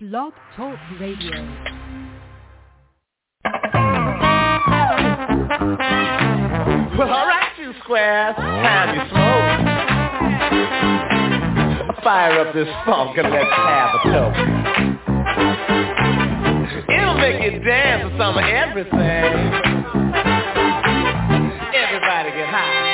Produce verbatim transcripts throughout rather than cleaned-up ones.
Blog Talk Radio. Well, all right, you squares, time you smoke. Fire up this funk and let's have a toke. It'll make you dance to some of everything. Everybody get high.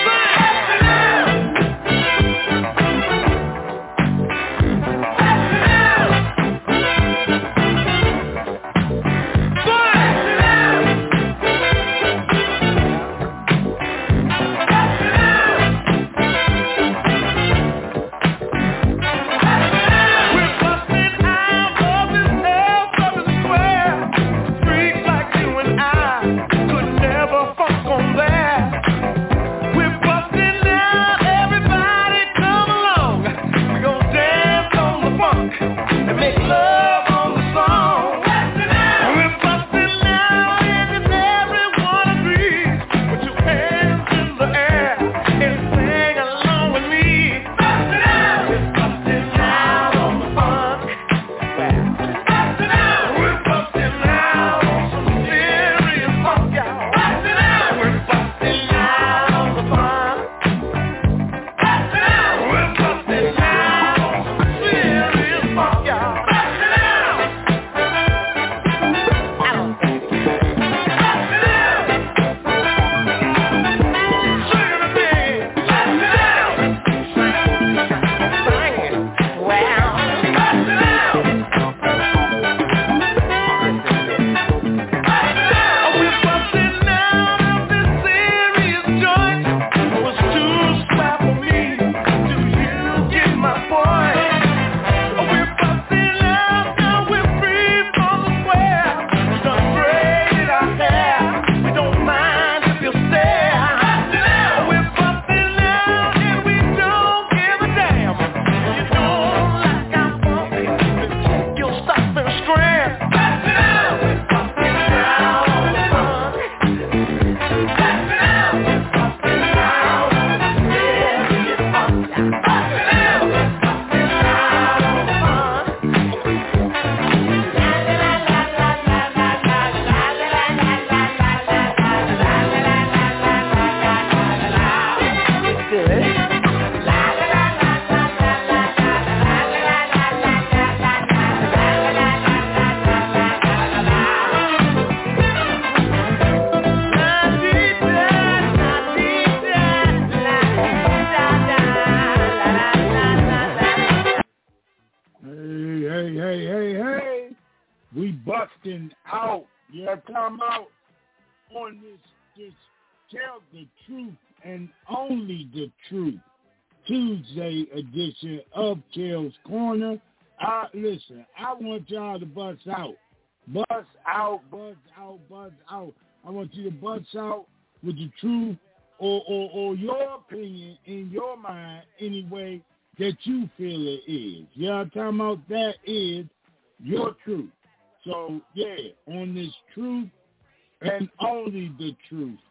Tuesday edition of Kel's Corner. Uh, listen, I want y'all to bust out. Bust out, bust out, bust out. I want you to bust out with the truth or, or, or your opinion in your mind any way that you feel it is. You know what I'm talking about? That is your truth. So, yeah, on this truth and only the truth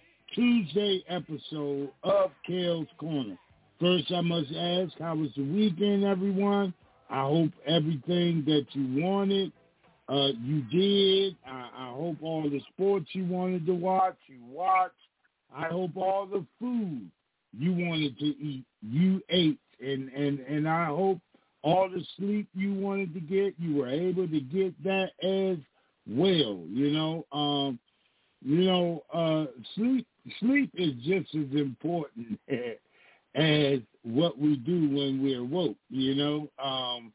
Tuesday episode of Kel's Corner. First, I must ask, how was the weekend, everyone? I hope everything that you wanted, uh, you did. I, I hope all the sports you wanted to watch, you watched. I hope all the food you wanted to eat, you ate. And, and, and I hope all the sleep you wanted to get, you were able to get that as well, you know. Um, you know, uh, sleep, sleep is just as important as what we do when we're woke, you know. Um,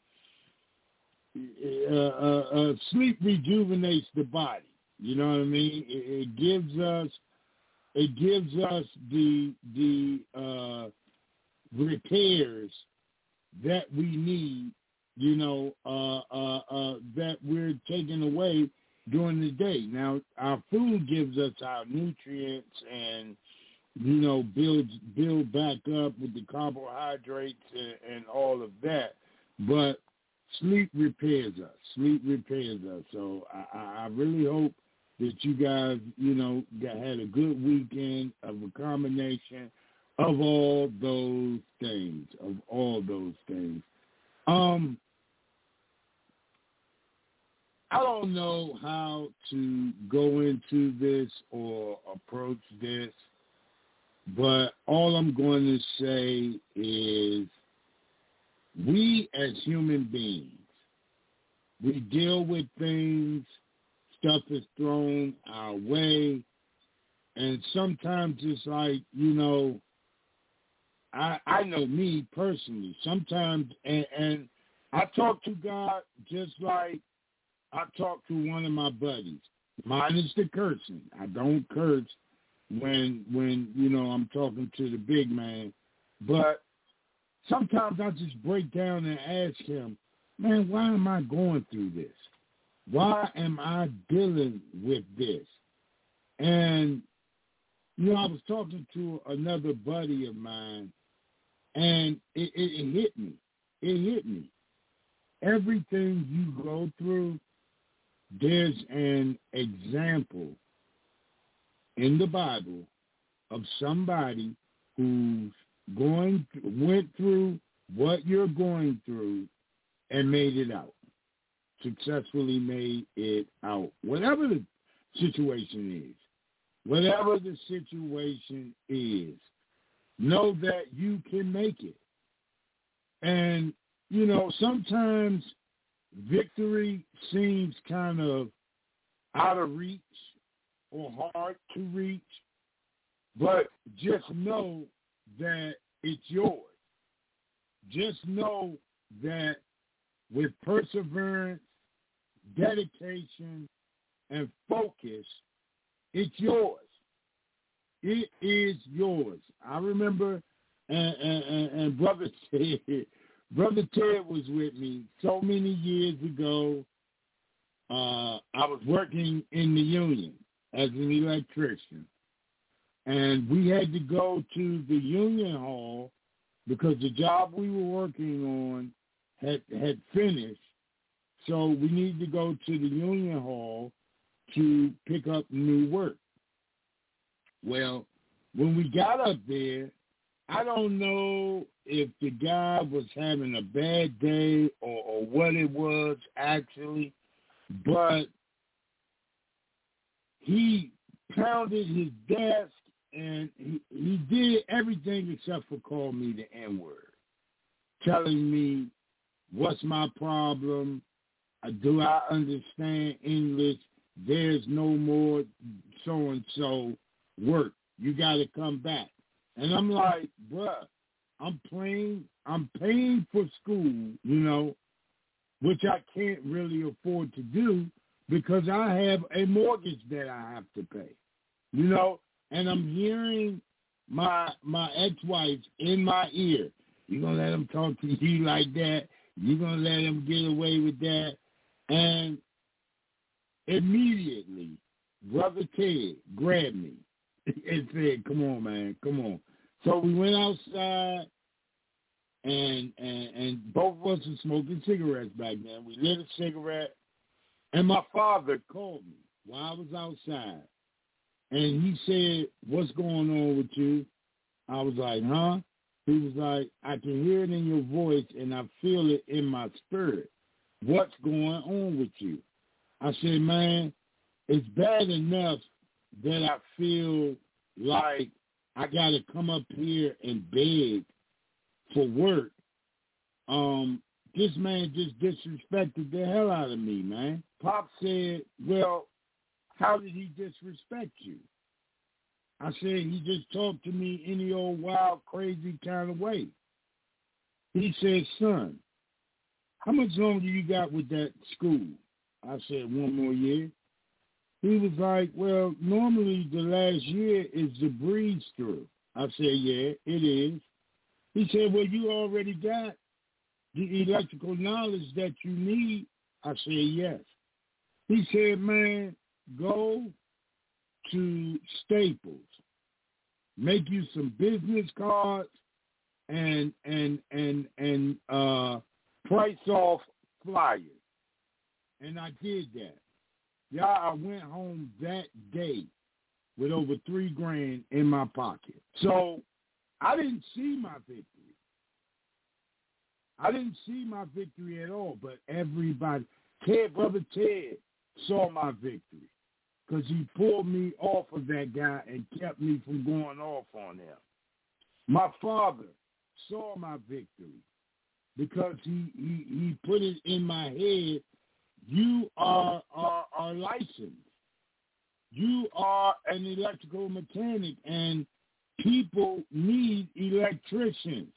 uh, uh, uh, sleep rejuvenates the body, you know what I mean? It, it gives us, it gives us the the uh, repairs that we need, you know, uh, uh, uh, that we're taking away during the day. Now, our food gives us our nutrients and, you know, build build back up with the carbohydrates and, and all of that. But sleep repairs us. Sleep repairs us. So I, I really hope that you guys, you know, got, had a good weekend of a combination of all those things, of all those things. Um, I don't know how to go into this or approach this, but all I'm going to say is we as human beings, we deal with things, stuff is thrown our way, and sometimes it's like, you know, I, I know me personally, sometimes, and, and I talk to God just like I talk to one of my buddies. Mine is the cursing. I don't curse when, when you know, I'm talking to the big man. But sometimes I just break down and ask him, man, why am I going through this? Why am I dealing with this? And, you know, I was talking to another buddy of mine, and it, it, it hit me. It hit me. Everything you go through, there's an example in the Bible of somebody who's going went through what you're going through and made it out, successfully made it out. Whatever the situation is, whatever the situation is, know that you can make it. And, you know, sometimes victory seems kind of out of reach or hard to reach, but just know that it's yours. Just know that with perseverance, dedication, and focus, it's yours. It is yours. I remember, and, and, and Brother Ted, Brother Ted was with me so many years ago. Uh, I was working in the union as an electrician, and we had to go to the union hall because the job we were working on had had finished. So we needed to go to the union hall to pick up new work. Well, when we got up there, I don't know if the guy was having a bad day or, or what it was actually, but he pounded his desk and he, he did everything except for call me the N-word, telling me what's my problem, uh, do I understand English, there's no more so-and-so work, you got to come back. And I'm like, bruh, I'm paying, I'm paying for school, you know, which I can't really afford to do because I have a mortgage that I have to pay, you know, and I'm hearing my my ex-wife in my ear. You gonna let him talk to you like that? You gonna let him get away with that? And immediately, Brother Ted grabbed me and said, come on, man, come on. So we went outside, and, and and both of us were smoking cigarettes back then. We lit a cigarette, and my father called me while I was outside. And he said, what's going on with you? I was like, huh? He was like, I can hear it in your voice, and I feel it in my spirit. What's going on with you? I said, man, it's bad enough that I feel like I got to come up here and beg for work. Um, this man just disrespected the hell out of me, man. Pop said, well, how did he disrespect you? I said, he just talked to me any old wild, crazy kind of way. He said, son, how much longer you got with that school? I said, one more year. He was like, well, normally the last year is the breeze through. I said, yeah, it is. He said, well, you already got the electrical knowledge that you need. I said, yes. He said, man, go to Staples, make you some business cards and and and and uh, price off flyers. And I did that. Y'all, I went home that day with over three grand in my pocket. So I didn't see my victory. I didn't see my victory at all, but everybody, Ted, Brother Ted, saw my victory because he pulled me off of that guy and kept me from going off on him. My father saw my victory because he, he, he put it in my head, you are, are, are licensed. You are an electrical mechanic, and people need electricians.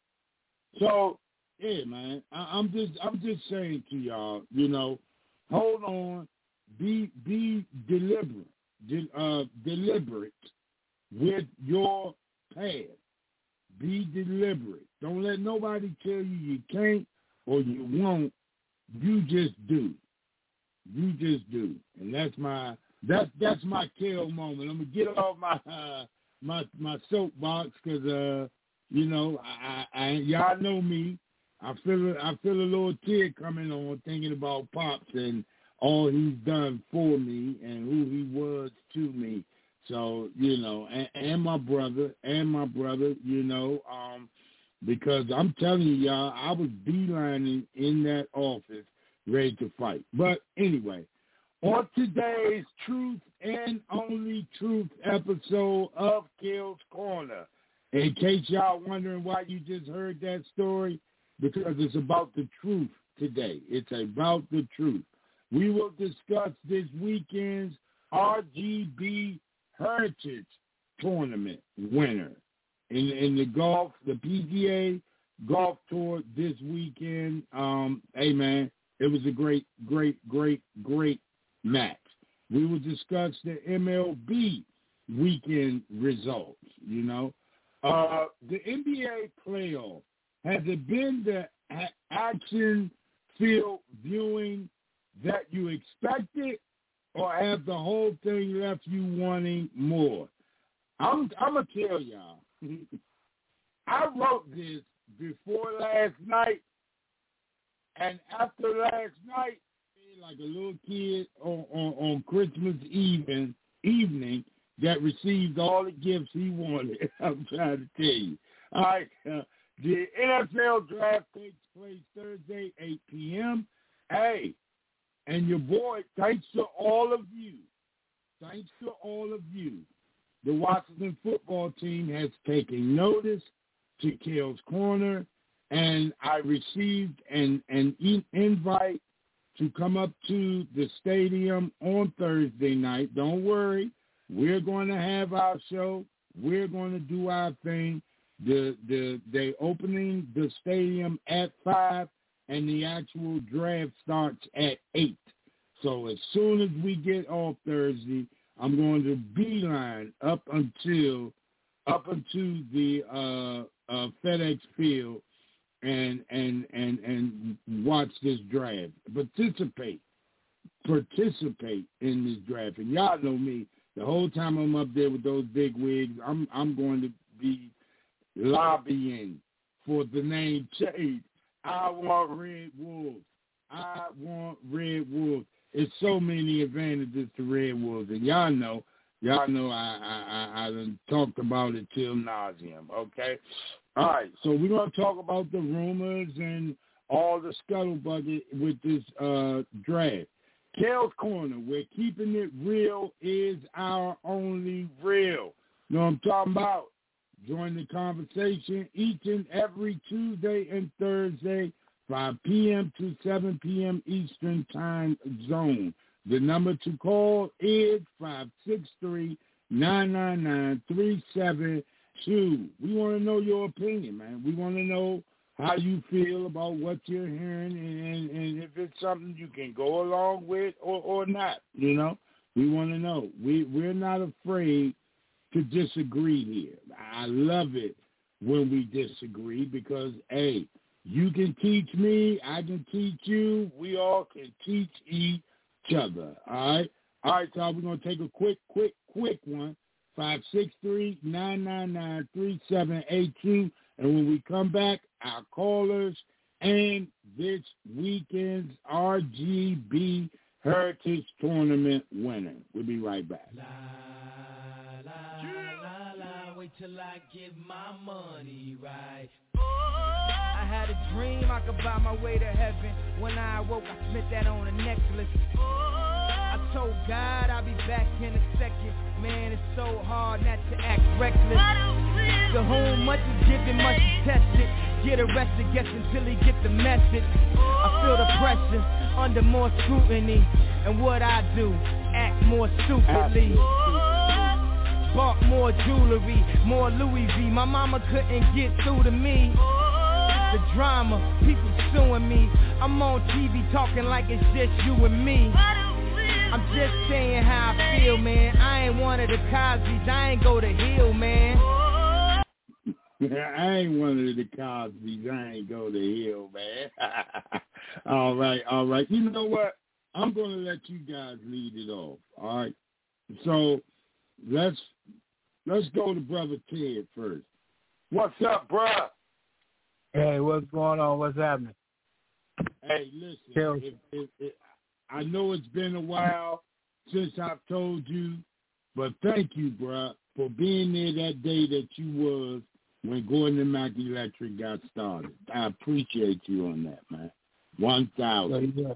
So, yeah, man, I, I'm just I'm just saying to y'all, you know, hold on, be be deliberate, de, uh, deliberate with your path. Be deliberate. Don't let nobody tell you you can't or you won't. You just do. You just do, and that's my that's that's my kill moment. I'm gonna get off my uh, my my soapbox because uh, you know I, I y'all know me. I feel I feel a little tear coming on thinking about Pops and all he's done for me and who he was to me. So, you know, and, and my brother, and my brother, you know, um, because I'm telling you, y'all, I was beelining in that office ready to fight. But anyway, on today's Truth and Only Truth episode of Kale's Corner, in case y'all wondering why you just heard that story, because it's about the truth today. It's about the truth. We will discuss this weekend's R G B Heritage Tournament winner in in the golf, the P G A Golf Tour this weekend. Um, hey, man, it was a great, great, great, great match. We will discuss the M L B weekend results, you know. Uh, the N B A playoff, has it been the action-filled viewing that you expected, or have the whole thing left you wanting more? I'm, I'm going to tell y'all, I wrote this before last night, and after last night, like a little kid on, on, on Christmas evening, evening that received all the gifts he wanted. I'm trying to tell you. All right, uh, the N F L draft takes place Thursday, eight p.m. Hey, and your boy, thanks to all of you, thanks to all of you, the Washington football team has taken notice to Kale's Corner, and I received an, an e- invite to come up to the stadium on Thursday night. Don't worry. We're going to have our show. We're going to do our thing. The the they opening the stadium at five, and the actual draft starts at eight. So as soon as we get off Thursday, I'm going to beeline up until up until the uh, uh, FedEx Field and and and and watch this draft. Participate, participate in this draft. And y'all know me. The whole time I'm up there with those big wigs, I'm I'm going to be lobbying for the name change. I want Red Wolves. I want Red Wolves. It's so many advantages to Red Wolves, and y'all know, y'all know I I I, I done talked about it till nauseum. Okay, all right. So we're gonna talk about the rumors and all the scuttlebutt with this uh, draft. Kale's Corner, where keeping it real is our only real. You know what I'm talking about? Join the conversation each and every Tuesday and Thursday, five p.m. to seven p.m. Eastern Time Zone. The number to call is five six three, nine nine nine, three seven two. We want to know your opinion, man. We want to know how you feel about what you're hearing, and, and if it's something you can go along with or, or not, you know. We want to know. We, we're not afraid to disagree here. I love it when we disagree because, hey, you can teach me, I can teach you, we all can teach each other, all right? All right, so we're going to take a quick, quick, quick one, five six three, nine nine nine, three seven eight two. And when we come back, our callers and this weekend's R G B Heritage Tournament winner. We'll be right back. La, la, la, la, wait party till I get my money right. I had a dream I could buy my way to heaven. When I awoke, I spent that on a necklace. I told God I'll be back in a second. Man, it's so hard not to act reckless. To whom much is given, much is tested. Get arrested, guess until he get the message. I feel the pressure under more scrutiny. And what I do, act more stupidly. Bought more jewelry, more Louis V. My mama couldn't get through to me. The drama, people suing me. I'm on T V talking like it's just you and me. I'm just saying how I feel, man. I ain't one of the Cosby's, I ain't go to Hill, man. I ain't one of the Cosby's, I ain't go to Hill, man. all right, all right. You know what? I'm going to let you guys lead it off, all right? So let's let's go to Brother Ted first. What's up, bruh? Hey, what's going on? What's happening? Hey, listen, if, if, if, I know it's been a while since I've told you, but thank you, bruh, for being there that day that you was when Gordon and Mac Electric got started. I appreciate you on that, man. One thousand. So,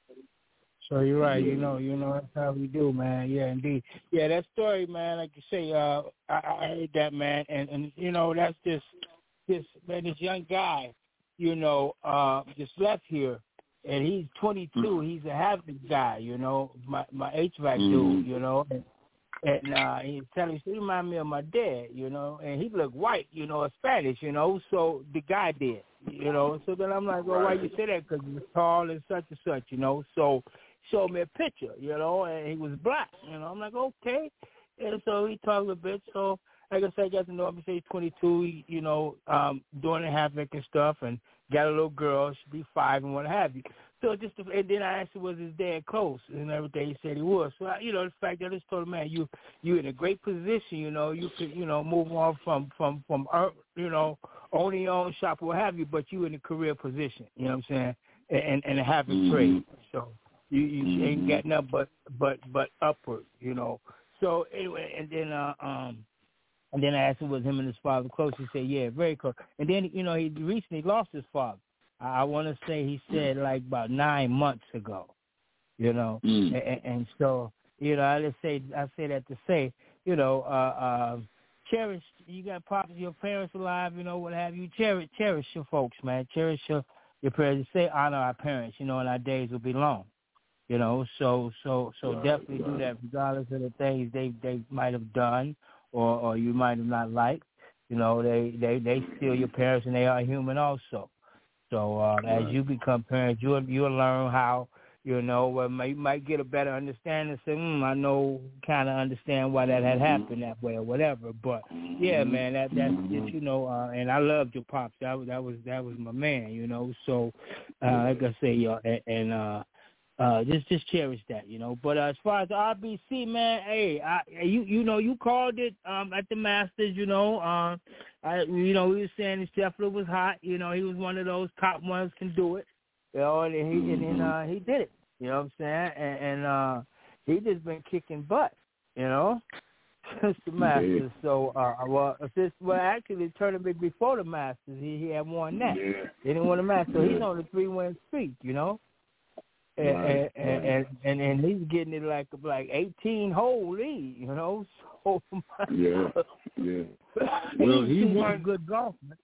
so you're right. You know, you know that's how we do, man. Yeah, indeed. Yeah, that story, man. Like you say, uh, I, I heard that, man, and and you know that's just this man, this young guy, you know, uh, just left here, and he's twenty-two. Mm-hmm. He's a Havok guy, you know, my my H V A C mm-hmm. dude, you know, and, and uh, he's telling me, he reminded me of my dad, you know, and he looked white, you know, Spanish, you know, so the guy did, you know. So then I'm like, well, right. Why you say that? Because he was tall and such and such, you know. So showed me a picture, you know, and he was black, you know. I'm like, okay. And so he talked a bit. So like I said, I got to know him. He said he's twenty-two, he, you know, um, doing the Havok and stuff, and got a little girl. She'd be five and what have you. So just, and then I asked him, was his dad close and everything. He said he was. So, I, you know, the fact that I just told him, man, you you in a great position. You know, you could, you know, move on from from from you know, owning your own shop or what have you, but you in a career position. You know what I'm saying? And and have a mm-hmm. trade. So you you mm-hmm. ain't got nothing but but but upward. You know. So anyway, and then uh, um, and then I asked him, was him and his father close? He said, yeah, very close. And then you know, he recently lost his father. I want to say he said like about nine months ago, you know, mm. and, and so, you know, I just say, I say that to say, you know, uh, uh, cherish, you got pops, your parents alive, you know, what have you, cherish, cherish your folks, man, cherish your, your parents, say honor our parents, you know, and our days will be long, you know, so, so, so right, definitely right. do that regardless of the things they, they might have done or, or you might have not liked, you know, they, they, they still your parents and they are human also. So uh, right. as you become parents, you'll you'll learn how, you know, well, you might get a better understanding. Say, mm, I know, kind of understand why that had happened that way or whatever. But yeah, man, that that's just, you know. Uh, and I loved your pops. That was that was that was my man, you know. So uh, like I say, y'all, and, and uh, uh, just just cherish that, you know. But uh, as far as R B C, man, hey, I, you you know, you called it um, at the Masters, you know. Uh, I, you know, we were saying his Scheffler was hot. You know, he was one of those top ones can do it. You know, and he and then uh, he did it. You know what I'm saying? And, and uh, he just been kicking butt. You know, since the Masters. Yeah. So, uh, well, since well, actually, the tournament before the Masters, he, he had won that. Yeah. He didn't win the Masters. So he's on a three-win streak. You know. And, right, and, right. and and and he's getting it like like eighteen hole lead, you know. So yeah, yeah. Well, he won good golf. Man.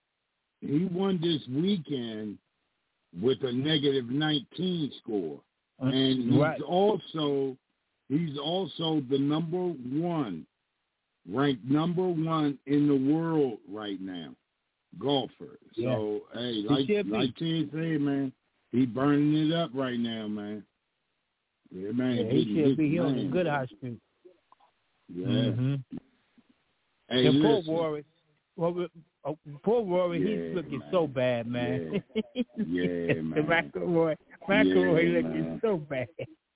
He won this weekend with a negative nineteen score, and he's right. also he's also the number one, ranked number one in the world right now, golfer. Yeah. So hey, like like Ted said, man. He burning it up right now, man. Yeah, man. Yeah, he, he should be on a good high street. Yeah. Mm-hmm. Hey, and poor Rory, well, oh, poor Rory, yeah, he's looking man. so bad, man. Yeah, yeah man. McIlroy, McIlroy yeah, looking man. so bad.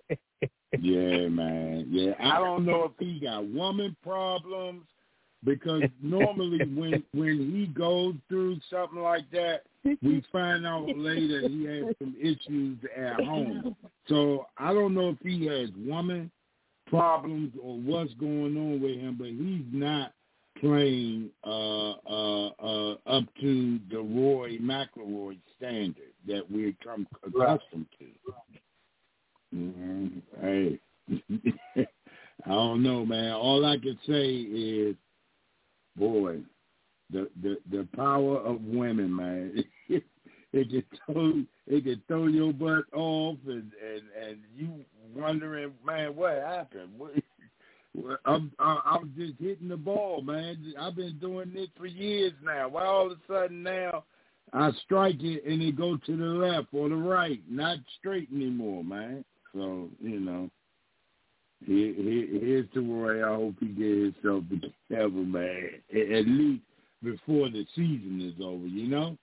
yeah, man. Yeah, I don't know if he got woman problems because normally when when he goes through something like that, we find out later he has some issues at home. So I don't know if he has woman problems or what's going on with him, but he's not playing uh, uh, uh, up to the Rory McIlroy standard that we're come accustomed to. Mm-hmm. Hey, I don't know, man. All I can say is, boy, the the, the power of women, man. It can throw it can throw your butt off, and, and, and you wondering, man, what happened? What, I'm I'm just hitting the ball, man. I've been doing this for years now. Why all of a sudden now I strike it and it go to the left or the right, not straight anymore, man. So you know, here, here, here's to Roy. I hope he gets himself together, man. At least before the season is over, you know.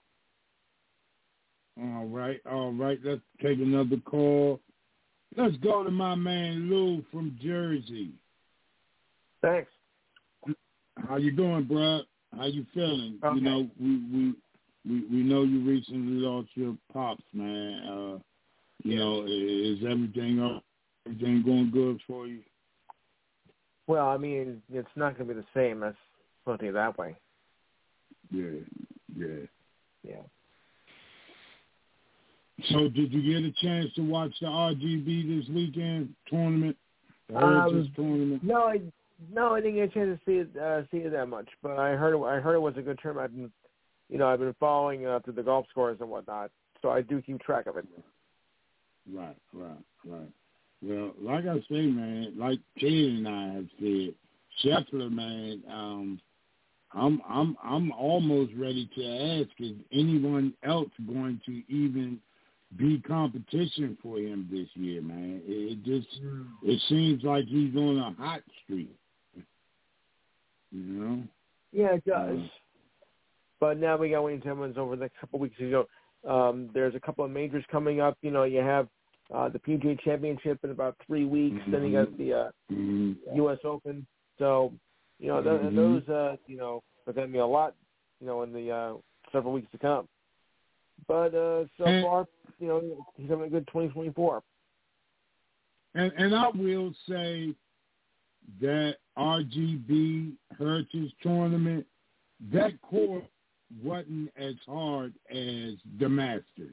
All right, all right. Let's take another call. Let's go to my man Lou from Jersey. Thanks. How you doing, bro? How you feeling? Okay. You know, we, we we we know you recently lost your pops, man. Uh, you yeah. know, is everything up? Everything going good for you? Well, I mean, it's not going to be the same. Let's put it that way. Yeah, yeah, yeah. So, did you get a chance to watch the R G B this weekend tournament? Um, tournament? No, I no, I didn't get a chance to see it uh, see it that much. But I heard it, I heard it was a good tournament. I've been, you know, I've been following uh, through the golf scores and whatnot, so I do keep track of it. Right, right, right. Well, like I say, man, like Ted and I have said, Scheffler, man, um, I'm I'm I'm almost ready to ask, is anyone else going to even be competition for him this year, man? It just mm. it seems like he's on a hot streak. You know? Yeah, it does. Uh, but now we got Wayne Simmons over the next couple of weeks ago. Um, there's a couple of majors coming up. You know, you have uh, the P G A Championship in about three weeks. Mm-hmm. Then you got the uh, mm-hmm. U S Open. So, you know, th- mm-hmm. those, uh, you know, are going to be a lot, you know, in the uh, several weeks to come. But uh, so and, far, you know, he's having a good twenty twenty-four. And, and I will say that R G B Heritage Tournament, that course wasn't as hard as the Masters.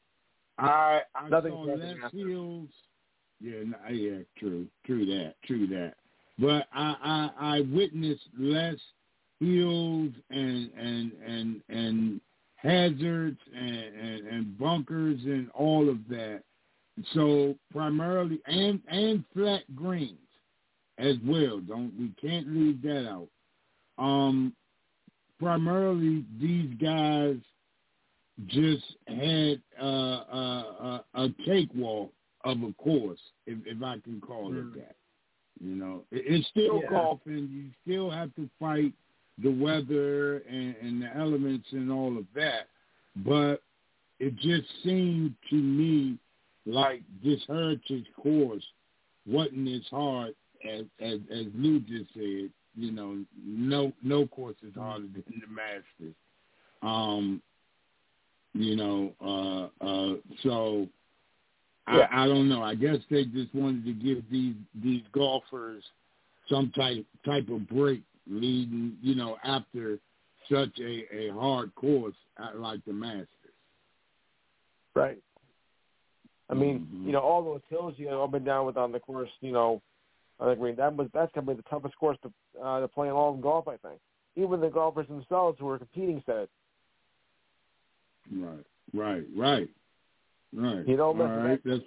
I, I Nothing saw less hills. Yeah, yeah, true, true that, true that. But I, I, I witnessed less hills and and and and hazards and, and, and bunkers and all of that. So primarily and and flat greens as well. Don't we can't leave that out. Um, primarily these guys just had uh, uh, a, a cakewalk of a course, if, if I can call mm. it that. You know, it, it's still yeah. golfing. You still have to fight the weather and, and the elements and all of that. But it just seemed to me like this Heritage course wasn't as hard as, as, as Lou just said. You know, no no course is harder than the Masters. Um, you know, uh, uh, so yeah. I, I don't know. I guess they just wanted to give these these golfers some type type of break leading, you know, after such a, a hard course like the Masters. Right. I mean, mm-hmm. you know, all those hills you know, up and down with on the course, you know, I agree. That was that's gonna be the toughest course to uh, to play in all of golf, I think. Even the golfers themselves who are competing said it. Right, right, right, right. You don't all right, let's,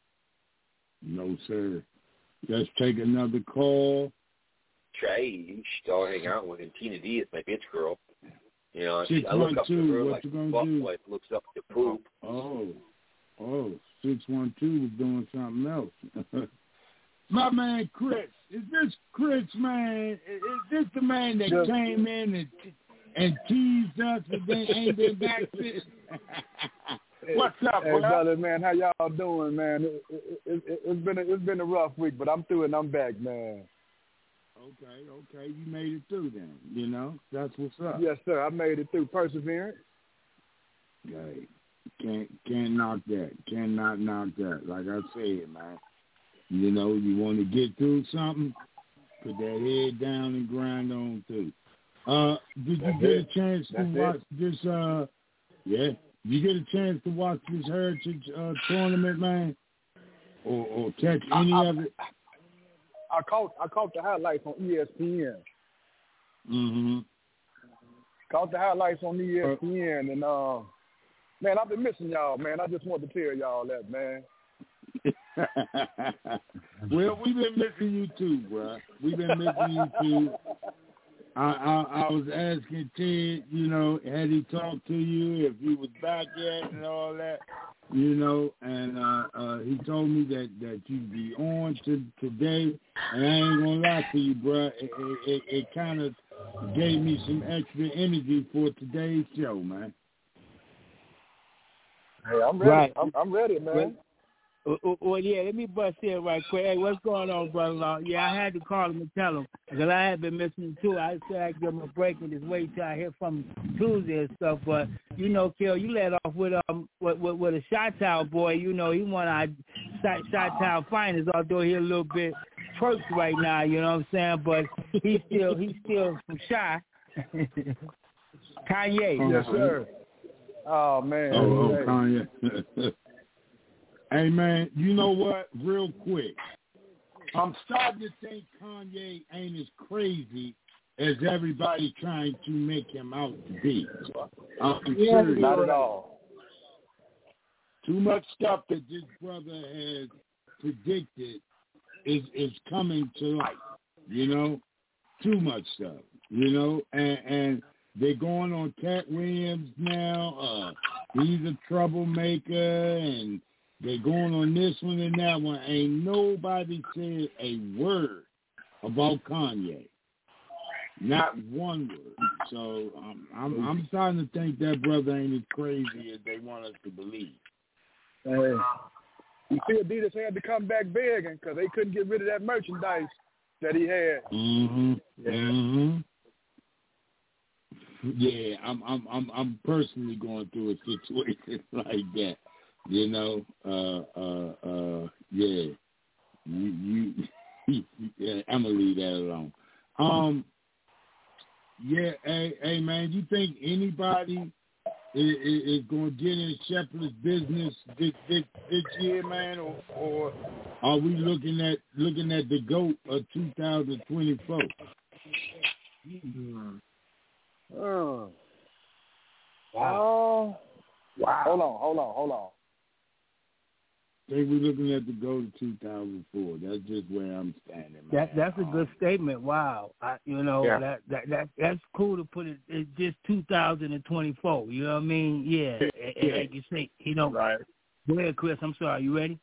no, sir. Let's take another call. Trey, you should all hang out with him. Tina D is my bitch girl. You know, six, I look one, up two, to her what like you gonna Buck do? Wife looks up to poop. Oh, oh, six one two was doing something else. My man Chris, is this Chris, man? Is this the man that yes. came in and and teased us and then ain't been back since? What's up, hey, bro? brother, man? How y'all doing, man? It, it, it, it's been a, it's been a rough week, but I'm through and I'm back, man. Okay, okay, you made it through then. You know, that's what's up. Yes, sir. I made it through. Perseverance. Right. Can't can't knock that. Cannot knock that. Like I said, man. You know, you want to get through something, put that head down and grind on through. Uh, did you That's get it. a chance to That's watch it. this? Uh, yeah, did you get a chance to watch this Heritage uh, tournament, man, or, or catch any I, I, of it? I caught I caught the highlights on E S P N. Mm-hmm. Caught the highlights on E S P N, and uh, man, I've been missing y'all, man. I just wanted to tell y'all that, man. Well, we've been missing you too, bro. We've been missing you too. I, I I was asking Ted, you know, had he talked to you, if he was back yet and all that, you know, and uh, uh, he told me that, that you'd be on to, today, and I ain't gonna lie to you, bro. It, it, it, it kind of gave me some extra energy for today's show, man. Hey, I'm ready. Right. I'm, I'm ready, man. Well, well, yeah, let me bust in right quick. Hey, what's going on, brother-in-law? Yeah, I had to call him and tell him because I had been missing him too. I said I'd give him a break and just wait till I hear from him Tuesday and stuff. But, you know, Kel, you let off with um with, with, with a Chi-Town boy. You know, he won our Chi-Town finals, although he's a little bit perked right now, you know what I'm saying? But he's still, he's still from Chi. Kanye. Yes, sir. Oh, man. Oh, oh hey. Kanye. Hey, man, you know what? Real quick. I'm starting to think Kanye ain't as crazy as everybody trying to make him out to be. I'm Yeah, serious. not at all. Too much stuff that this brother has predicted is is coming to light, you know? Too much stuff, you know? And, and they're going on Cat Williams now. Uh, he's a troublemaker, and they're going on this one and that one. Ain't nobody said a word about Kanye. Not one word. So um, I'm I'm starting to think that brother ain't as crazy as they want us to believe. Hey, you see, Adidas had to come back begging because they couldn't get rid of that merchandise that he had. Mm-hmm. Yeah. Mm-hmm. Yeah, I'm I'm I'm I'm personally going through a situation like that. You know, uh, uh, uh, yeah, you, you yeah, I'm gonna leave that alone. Um, yeah, hey, hey, man, you think anybody is, is going to get in Shepard's business this, this this year, man, or, or are we looking at looking at the GOAT of two thousand twenty-four? Mm-hmm. Oh. Wow. Wow. Hold on, hold on, hold on. I think we're looking at the GOAT of two thousand four. That's just where I'm standing, man. That that's a good statement. Wow, I, you know yeah. that, that that that's cool to put it. It's just two thousand twenty-four. You know what I mean? Yeah, yeah. Like you say, you know. Right. Go ahead, Chris. I'm sorry. You ready?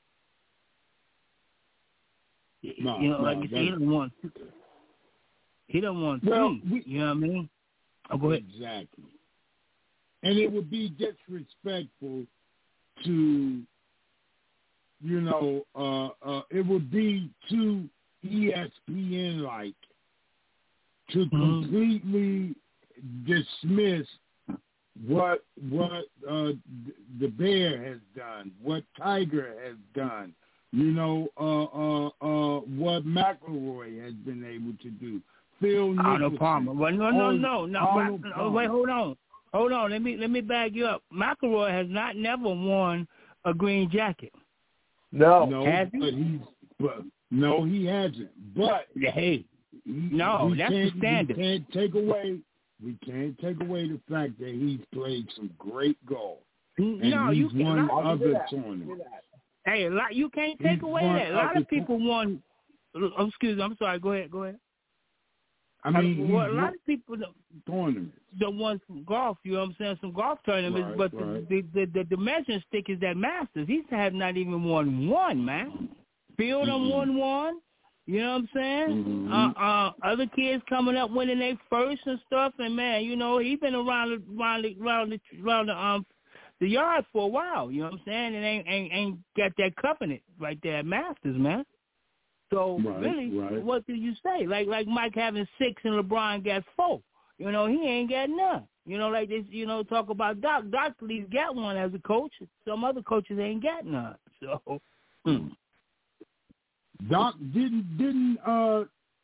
No, you know, no, like you say, he don't want. He don't want well, three. We, you know what I mean? Oh, go ahead. Exactly. And it would be disrespectful to, you know, uh, uh, it would be too E S P N-like to mm-hmm. completely dismiss what what uh, the Bear has done, what Tiger has done, you know, uh, uh, uh, what McElroy has been able to do. Phil Nicholson. Arnold Palmer. Well, no, no, no, no. Arnold Ma- Palmer. Wait, hold on, hold on. Let me let me back you up. McElroy has not never won a green jacket. No, no, has he? But he's but no, he hasn't. But hey, he, no, we that's the standard. We can't take away. We can't take away the fact that he's played some great golf. And no, he's you won can't. other tournaments. Hey, a lot you can't take he's away that. A lot of people to- won. Oh, excuse me. I'm sorry. Go ahead. Go ahead. I mean, well, a lot of people tournaments. don't won some golf. You know what I'm saying? Some golf tournaments, Right, but right. the, the the the measuring stick is that Masters. He's have not even won one, man. Phil done Mm-hmm. won one. You know what I'm saying? Mm-hmm. Uh, uh, other kids coming up winning their first and stuff, and man, you know, he been around the around the around the, around the um the yard for a while. You know what I'm saying? And ain't ain't ain't got that covenant right there at Masters, man. So right, really, right. what do you say? Like like Mike having six and LeBron got four. You know, he ain't got none. You know, like this. You know, talk about Doc. Doc at least got one as a coach. Some other coaches ain't got none. So. Hmm. Doc didn't didn't uh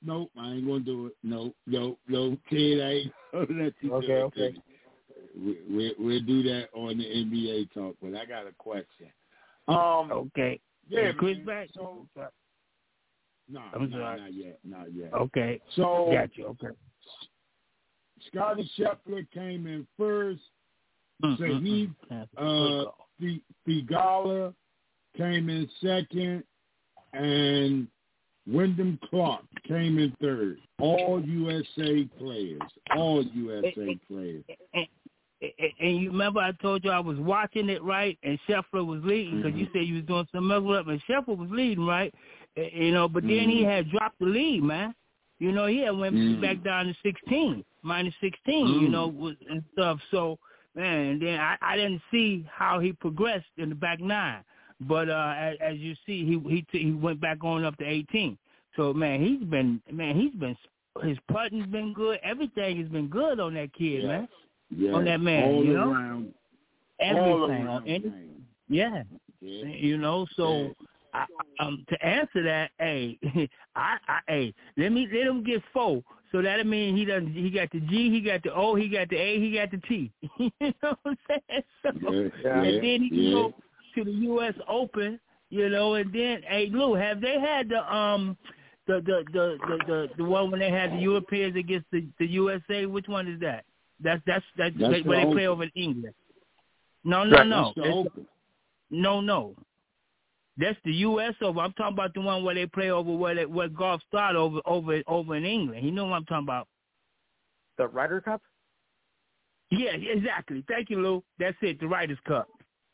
nope. I ain't gonna do it. Nope, nope, nope. Kid, I ain't gonna let you Okay, do it. okay. We, we, we'll do that on the N B A talk, but I got a question. Um, okay. Yeah, Is Chris man. back? So, no, I'm no, sorry. not yet, not yet. Okay. So, Got you. Okay. Scotty Scheffler came in first. Mm-hmm. Sahith uh, Theegala came in second, and Wyndham Clark came in third. All U S A players. All U S A players. And, and, and you remember I told you I was watching it, right? And Scheffler was leading because mm-hmm. you said you was doing some muzzle up, and Scheffler was leading, right? You know, but then mm-hmm. he had dropped the lead, man. You know, he had went mm-hmm. back down to sixteen, minus sixteen, mm-hmm. you know, and stuff. So, man, and then I, I didn't see how he progressed in the back nine. But uh, as, as you see, he he t- he went back on up to eighteen. So, man, he's been, man, he's been, his putting's been good. Everything has been good on that kid, yes. man. Yes. On that man, all you know? Around, Everything. all around on any, yeah. yeah. You know, so... Yeah. I, um, to answer that, hey, I, I, hey, let me let him get four. So that means he doesn't. He got the G, he got the O, he got the A, he got the T. You know what I'm saying? So, yeah, and then he can yeah. go to the U S Open. You know, and then, hey, Lou, have they had the um the the the the, the, the one when they had the Europeans against the, the U S A? Which one is that? That's that's that's, that's where the they play open. over in England. No, no, right, no. That's the It's, open. no, no. That's the U S Open. I'm talking about the one where they play over where they, where golf started over over over in England. You know what I'm talking about? The Ryder Cup? Yeah, exactly. Thank you, Lou. That's it. The Ryder's Cup.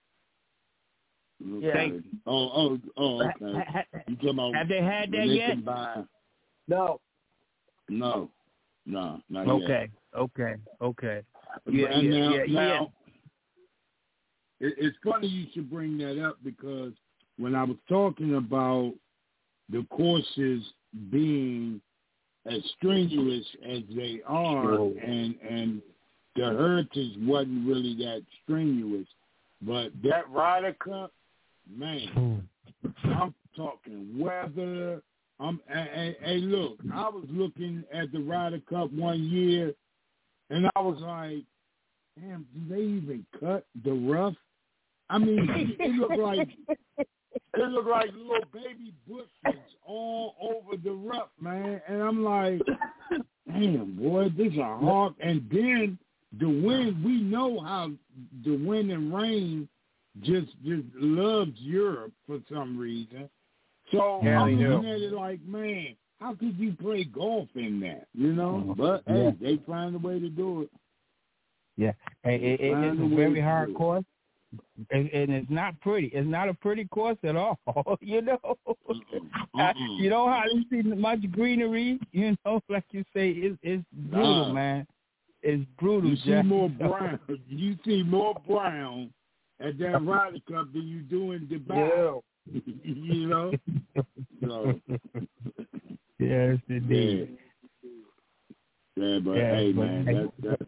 Okay. Thank you. Oh, oh, oh. Okay. Ha, ha, you talking about have they had that they yet? Combine? No. No. No. Not okay. yet. Okay. Okay. Yeah. And yeah. now, yeah. now, yeah. It, it's funny you should bring that up because when I was talking about the courses being as strenuous as they are, oh. and and the Heritage wasn't really that strenuous, but that Ryder Cup, man, I'm talking weather. I'm hey, hey, look, I was looking at the Ryder Cup one year, and I was like, damn, do they even cut the rough? I mean, it looked like it looked like little baby bushes all over the rough, man. And I'm like, damn, boy, this is hard. And then the wind, we know how the wind and rain just just loves Europe for some reason. So yeah, I'm looking know. at it like, man, how could you play golf in that? You know? But yeah. hey, they find a way to do it. Yeah, hey, it, it, it's a very hard course. And, and it's not pretty. It's not a pretty course at all. You know, Mm-mm. I, Mm-mm. you don't hardly see much greenery. You know, like you say, it, it's brutal, nah. man. It's brutal. You see Jack. more brown. You see more brown at that Ryder Cup than you do in Dubai. Yeah. You know. So. Yes, indeed. Yeah, yeah but yeah, hey, but, man, that that.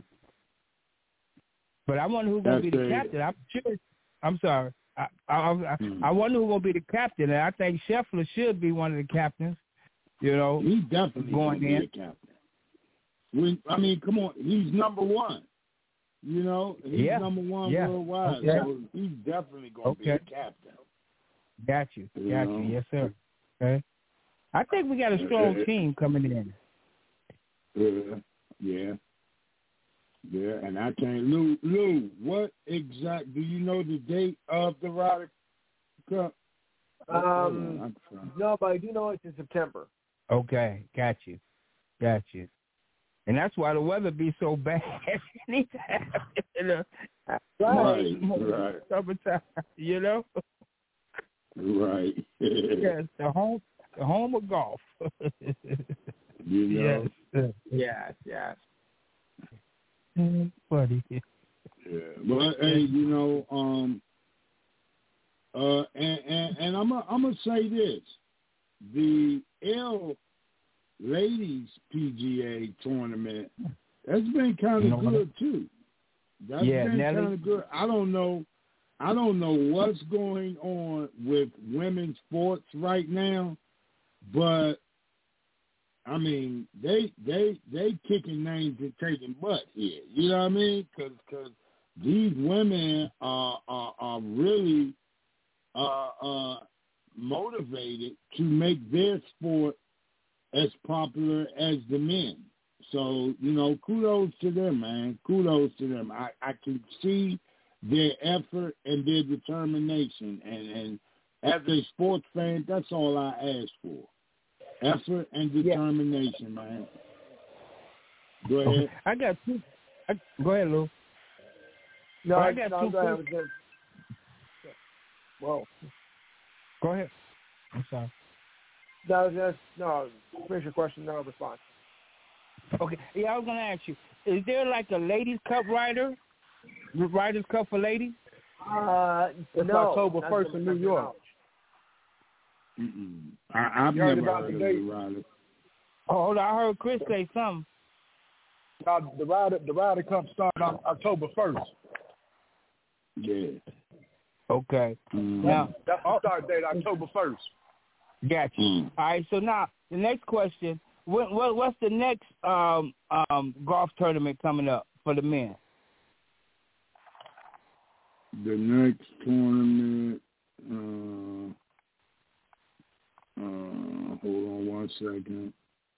But I wonder who's going to be the captain. I'm sure. I'm sorry. I I, I, hmm. I wonder who's going to be the captain. And I think Scheffler should be one of the captains. You know, he's definitely going to be the captain. When, I mean, come on, he's number one. You know, he's yeah. number one yeah. worldwide, okay. so he's definitely going to okay. be the captain. Got you. you Got know? you. Yes, sir. Okay. I think we got a strong uh, team coming in. Uh, yeah. Yeah, and I can't. Lou, Lou, what exact? Do you know the date of the Ryder Cup? Um, no, but I do know it's in September. Okay, got you, got you. And that's why the weather be so bad. you know, right, right. Summertime, you know. Right. Yes, the home, the home of golf. you know. Yes, yes, yes. Funny. Yeah, but hey, you know, um, uh, and and, and I'm a, I'm gonna say this: the L Ladies P G A tournament that's been kind of no, good too. That's yeah, been kind of good. I don't know, I don't know what's going on with women's sports right now, but I mean, they they they kicking names and taking butt here. You know what I mean? Because because these women are are, are really uh, uh, motivated to make their sport as popular as the men. So, you know, kudos to them, man. Kudos to them. I, I can see their effort and their determination. And, and as a sports fan, that's all I ask for. Effort and determination, yeah. man. Go ahead. Okay. I got two. I, go ahead, Lou. No, I, I got no, two. Go ahead. Well, go ahead. I'm sorry. No, just, no, finish your question, then I'll respond. Okay. Yeah, I was going to ask you, is there like a ladies' cup rider, Riders' Cup for ladies? Uh, it's no, October first in New York. Mm-mm. I, I've you heard never about heard the of date? the rider. Oh, hold on. I heard Chris say something. Uh, the rider, the rider Cup started on October first. Yeah. Okay. Mm-hmm. Now that's the start date, October first. Gotcha. Mm. All right. So now the next question: what, what what's the next um, um, golf tournament coming up for the men? The next tournament. Uh, uh, hold on one second.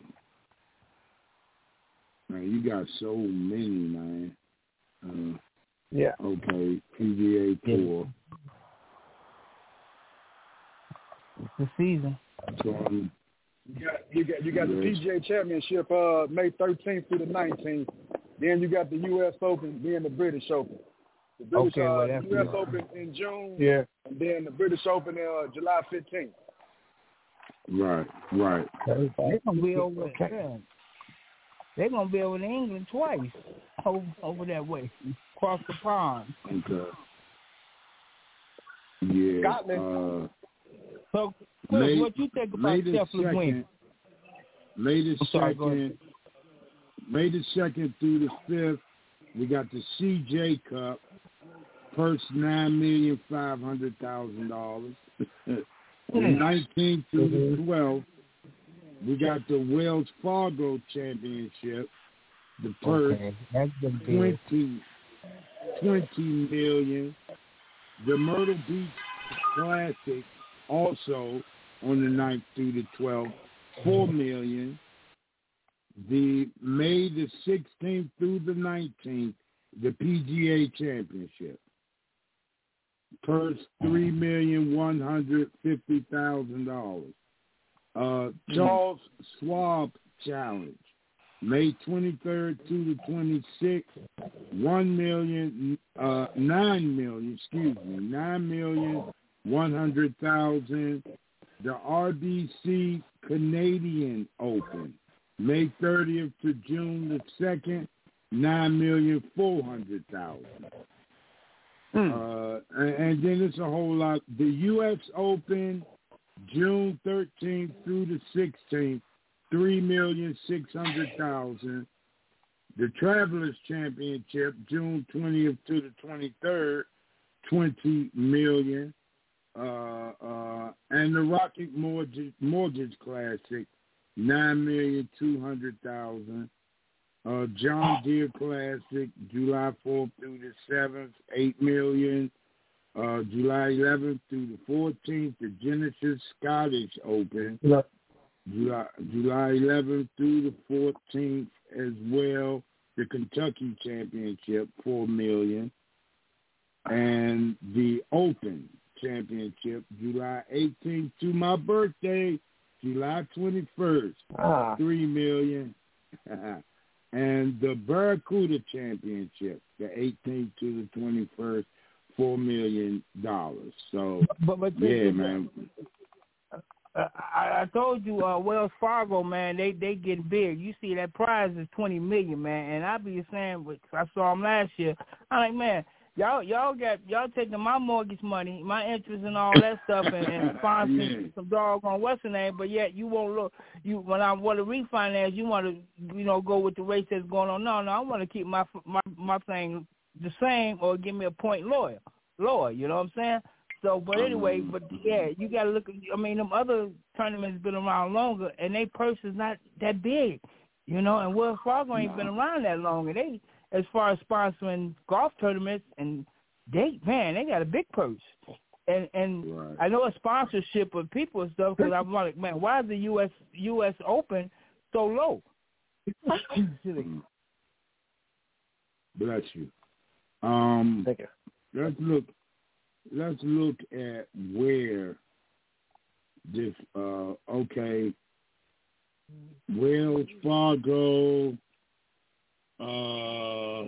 Man, you got so many, man. Uh, yeah. Okay. P G A Tour. It's the season. So, um, you got you got you got yes. the P G A Championship uh, May thirteenth through the nineteenth. Then you got the U S Open, then the British Open. The British okay, well, uh, that's U S good. Open in June. Yeah. And then the British Open uh, July fifteenth. Right, right. They're gonna be over. Yeah. They're gonna be over in England twice, over, over that way, across the pond. Okay. Yeah. Scotland. Uh, so, Chris, May, what you think about Steph LeGrand? May the sorry, second. May the second through the fifth. We got the C J Cup. First nine million five hundred thousand dollars. The nineteenth through the twelfth, we got the Wells Fargo Championship. The first okay. twenty, twenty million. The Myrtle Beach Classic, also on the ninth through the twelfth, four million. The May the sixteenth through the nineteenth, the P G A Championship. First three million one hundred fifty thousand dollars. Uh, Charles Schwab Challenge, May twenty third to the twenty sixth, one million, uh, nine million, excuse me, nine million one hundred thousand. The R B C Canadian Open, May thirtieth to June the second, nine million four hundred thousand. Mm. Uh, and, and then it's a whole lot. The U S Open, June thirteenth through the sixteenth, three million six hundred thousand. The Travelers Championship, June twentieth to the twenty-third, twenty million. Uh, uh, and the Rocket Mortgage, Mortgage Classic, nine million two hundred thousand. Uh, John Deere Classic, July fourth through the seventh, eight million. Uh, July eleventh through the fourteenth, the Genesis Scottish Open. Yeah. July July eleventh through the fourteenth as well. The Kentucky Championship, four million. And the Open Championship, July eighteenth to my birthday, July twenty-first, ah. three million. And the Barracuda Championship, the eighteenth to the twenty-first, four million dollars. So, but, but yeah, this, man. Uh, I, I told you, uh, Wells Fargo, man, they they getting big. You see, that prize is twenty million, man. And I be saying, I saw them last year. I'm like, man, y'all y'all got y'all taking my mortgage money, my interest, and all that stuff, and, and sponsoring yeah. some doggone what's the name. But yet you won't look. You when I want to refinance, you want to you know go with the rates that's going on. No, no, I want to keep my my my thing the same, or give me a point lower, lower. You know what I'm saying? So, but anyway, but yeah, you got to look at, I mean, them other tournaments been around longer, and they purse is not that big, you know, and Wells Fargo ain't been around that long. And they, as far as sponsoring golf tournaments, and they, man, they got a big purse. And and right. I know a sponsorship of people and stuff, because I'm like, man, why is the U S U S Open so low? Bless you. Um, Thank you. Let's look. Let's look at where this. Uh, okay, Wells Fargo. Uh,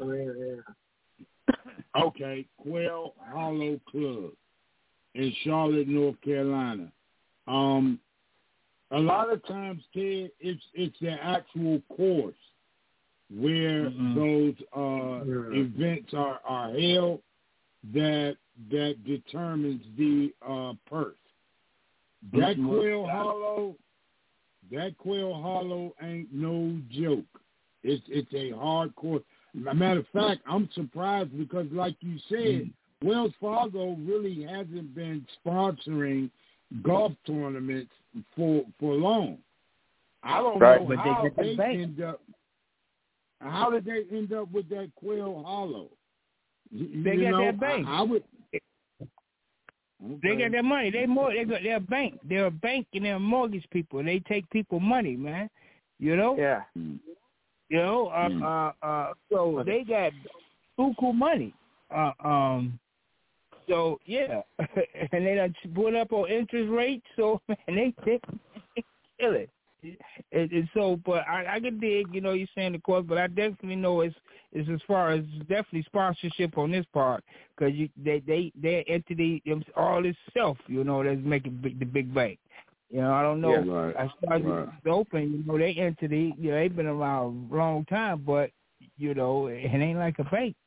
okay, Quail Hollow Club in Charlotte, North Carolina. Um, a lot of times, Ted, it's it's the actual course where mm-hmm. those uh, yeah. events are, are held that that determines the uh, purse. That mm-hmm. Quail Hollow, that Quail Hollow ain't no joke. It's it's a hard course. Matter of fact, I'm surprised because, like you said, mm-hmm. Wells Fargo really hasn't been sponsoring golf tournaments for for long. I don't right, know how they, they end up. How did they end up with that Quail Hollow? You, they you got know, that bank. I, I would. Okay. They got their money. They more. They got their bank. They're a bank and they're mortgage people. They take people money, man. You know. Yeah. Mm. You know. Uh. Mm. Uh. uh so they got buku money. Uh. Um. So yeah, and they done put up on interest rates. So man, they they kill it. And, and so, but I, I can dig, you know, you're saying the course, but I definitely know it's, it's as far as definitely sponsorship on this part, because you they they their entity all itself, you know, that's making big, the big bank. You know, I don't know. Yeah, right, as far as right. it's open, you know, they entity, you know, they've been around a long time, but you know, it ain't like a bank.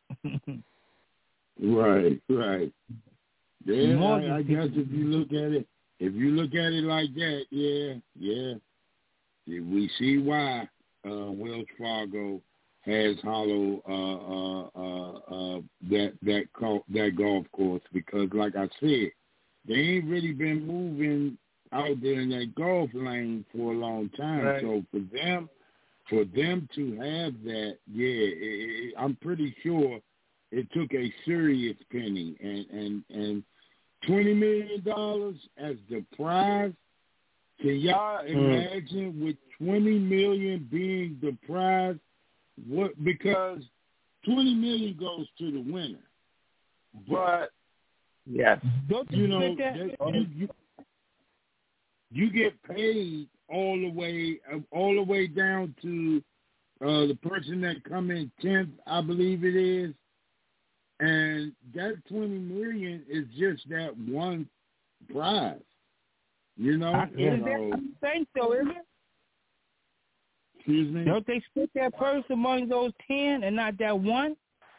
Right, right. Yeah, I, I guess if you look at it, if you look at it like that, yeah, yeah. We see why uh, Wells Fargo has Hollow uh, uh, uh, uh, that that co- that golf course, because, like I said, they ain't really been moving out there in that golf lane for a long time. Right. So for them, for them to have that, yeah, it, it, I'm pretty sure it took a serious penny, and and and twenty million dollars as the prize. Can y'all imagine mm. with twenty million dollars being the prize? What, because twenty million dollars goes to the winner, but yes, you know that, you, you, you get paid all the way all the way down to uh, the person that come in tenth, I believe it is, and that twenty million dollars is just that one prize. You know, I, you is know. that, I think so, isn't it? Excuse me? Don't they split that purse among those ten and not that one?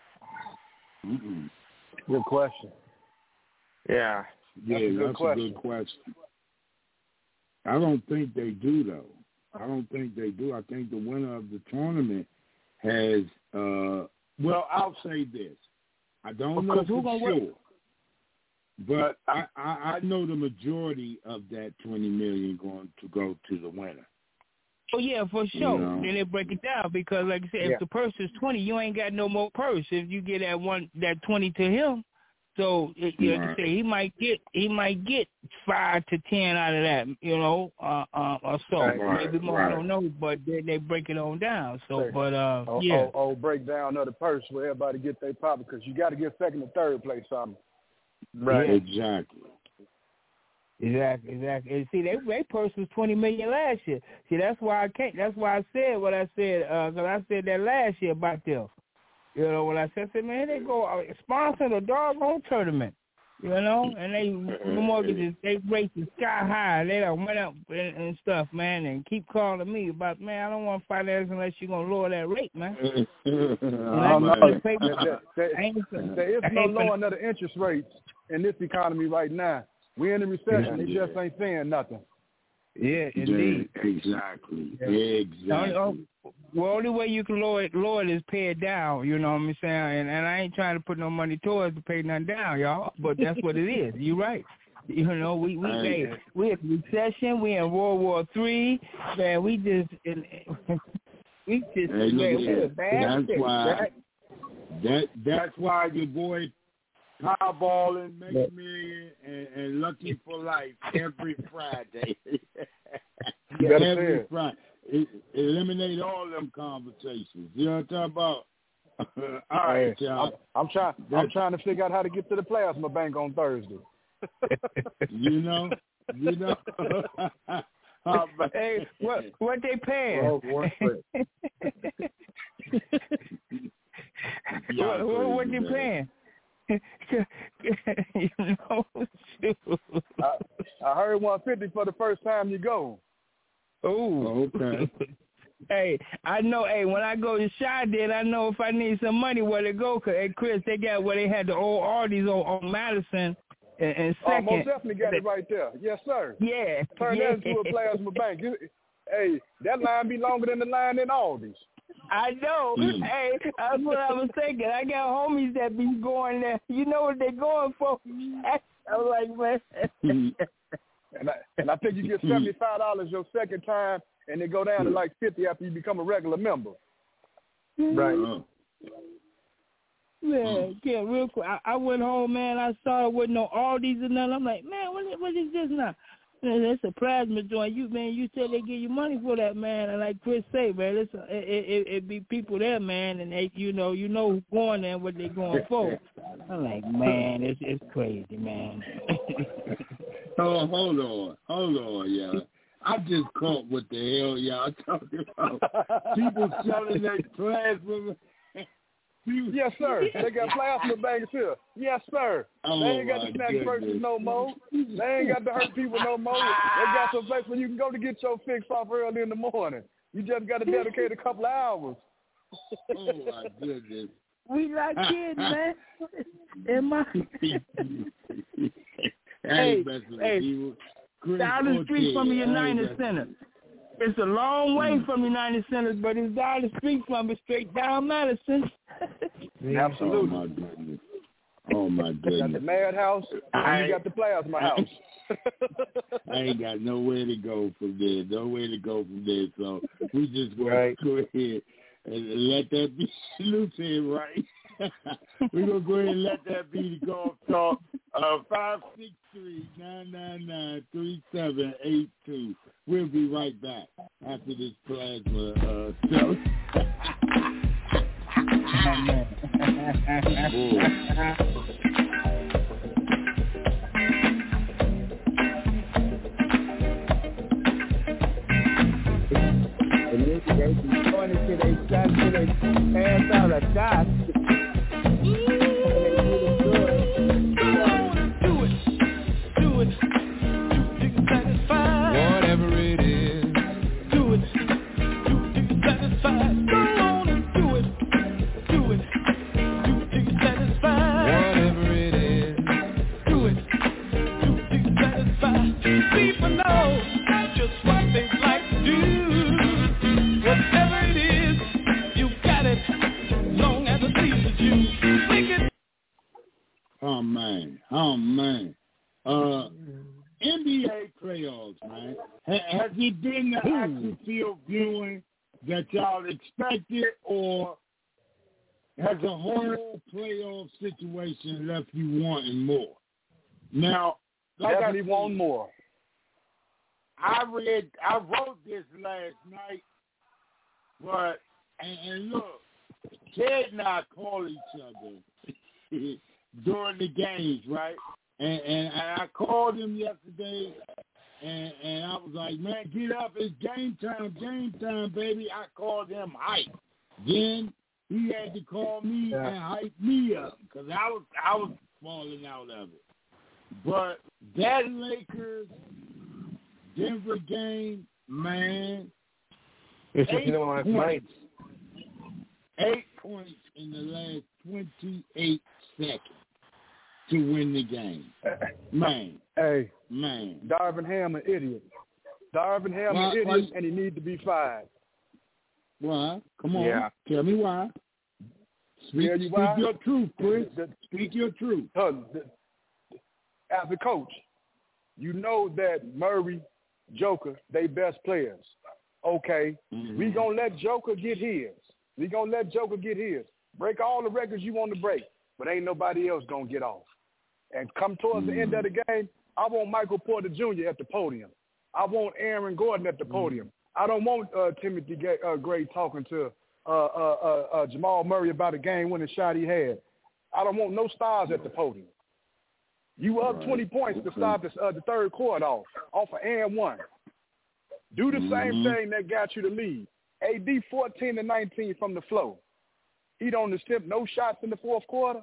Mm-mm. Good question. Yeah. Yeah, that's, a good, that's question. a good question. I don't think they do, though. I don't think they do. I think the winner of the tournament has, uh, well, I'll say this. I don't know for sure. Win? But I, I, I know the majority of that twenty million dollars going to go to the winner. Oh yeah, for sure. You know? Then they break it down because, like I said, yeah. if the purse is twenty, you ain't got no more purse. If you get that one, that twenty to him, so it, you right. know, say he might get, he might get five to ten out of that, you know, uh, uh, or so. Right. Maybe more, right. I don't know, but they, they break it on down. So, Say, but uh, oh, yeah. Oh, oh, breakdown of the purse where everybody get their pop, because you got to get second and third place something. Right. Yeah. Exactly. Exactly, exactly. And see, they they purse was twenty million last year. See, that's why I can't. That's why I said what I said. Uh, cause I said that last year about them. You know, when I said, I said man, they go uh, sponsor the doggone tournament. You know, and they mortgages, they rates is sky high. They done went up and, and stuff, man, and keep calling me about, man, I don't want to finance unless you're gonna lower that rate, man. I'm not, there, there, there, there is no lowering of the interest rates in this economy right now. We're in a recession. They just ain't saying nothing. Yeah, indeed. Yeah, exactly. Yeah. Exactly. Oh, oh, well, only way you can lower it, lower it is pay it down. You know what I'm saying? And, and I ain't trying to put no money towards to pay nothing down, y'all. But that's what it is. You right. You know, we we hey, we in recession. We in World War Three. Man, we just in, we just hey, man, look, we bad that's shit, why right? that that's why your boy Powerballing, Make a Million, and, and Lucky for Life every Friday. every Friday. It, eliminate all them conversations. You know what I'm talking about? all right, hey, y'all. I'm, I'm trying. I'm trying to figure out how to get to the Plasma Bank on Thursday. you know, you know. oh, hey, what what they paying? Well, what what, what, what they paying? you know, I, I heard one fifty for the first time you go. Oh, okay. Hey, I know. Hey, when I go to Shy-Did, I know if I need some money where to go. Cause hey, Chris, they got where they had the old Arties on, on Madison and, and second. Oh, most definitely got it right there. Yes, sir. Yeah. Turn yeah. that into a Plasma Bank. Hey, that line be longer than the line in Aldi's. I know. Mm. Hey, that's what I was thinking. I got homies that be going there. You know what they're going for? I was like, man. and I and I think you get seventy five dollars your second time, and they go down to like fifty after you become a regular member. Right. Man, yeah, real quick. I, I went home, man. I saw it with no Aldi's and nothing. I'm like, man, what, what is this now? Man, that's a plasma joint. You man, you said they give you money for that, man. And like Chris say, man, it's a, it, it it be people there, man, and they, you know, you know who's going there and what they going for. I'm like, man, it's it's crazy, man. oh, hold on, hold on, y'all. I just caught what the hell y'all talking about. People selling that plasma. Yes, sir. They got plasma banks here. Yes, sir. Oh, they ain't got the snack purses no more. They ain't got to hurt people no more. They got some place where you can go to get your fix off early in the morning. You just got to dedicate a couple of hours. Oh, my goodness. We not kidding, man. In my... hey, hey, down the street from the United Center. It's a long way mm. from the United Centers, but it's down the street from it, straight down Madison. Absolutely. Oh, my goodness. Oh, my goodness. You got the Madhouse, and you got the Plasma House. I ain't got nowhere to go from there, nowhere to go from there, so we just going right. to go ahead and let that be loose here, right? We're going to go ahead and let that be the golf talk. Uh, five six three, nine nine nine, three seven eight two. We'll be right back after this plasma uh, show. And this they be going to they shot to they pass out a dot. Whatever it is, do it. Do till you're satisfied. Go on and do it. Do it. Do till you're satisfied. Whatever it is, do it. Do till you're satisfied. People know just what they like to do. Whatever it is, you got it. As long as it pleases you. Make it. Oh man, oh man. Uh. N B A playoffs, man. Has it been the actual field viewing that y'all expected, or has the whole playoff situation left you wanting more? Now, like definitely I said, want more. I read, I wrote this last night, but and, and look, Ted and I call each other during the games, right? And, and, and I called him yesterday, and, and I was like, man, get up. It's game time, game time, baby. I called him hype. Then he had to call me yeah. and hype me up because I was, I was falling out of it. But that Lakers Denver game, man, It's eight, you know, last points, night. eight points in the last twenty-eight seconds to win the game. Man. Hey. Man. Darvin Ham, an idiot. Darvin Ham Why- an idiot, why- and he needs to be fired. Why? Come on. Yeah. Tell me why. Speak, Tell you speak why? your truth, Chris. The- the- Speak your truth. Uh, the- As a coach, you know that Murray, Joker, they best players. Okay, Mm-hmm. we gonna let Joker get his. We gonna let Joker get his. Break all the records you want to break, but ain't nobody else gonna get off. And come towards Mm-hmm. the end of the game, I want Michael Porter Junior at the podium. I want Aaron Gordon at the podium. Mm-hmm. I don't want uh, Timothy Gay, uh, Gray talking to uh, uh, uh, uh, Jamal Murray about a game-winning shot he had. I don't want no stars at the podium. You up Right. twenty points to start the, uh, the third quarter off, off of and one. Do the Mm-hmm. same thing that got you the lead. A D fourteen to nineteen from the flow. He don't attempt no shots in the fourth quarter.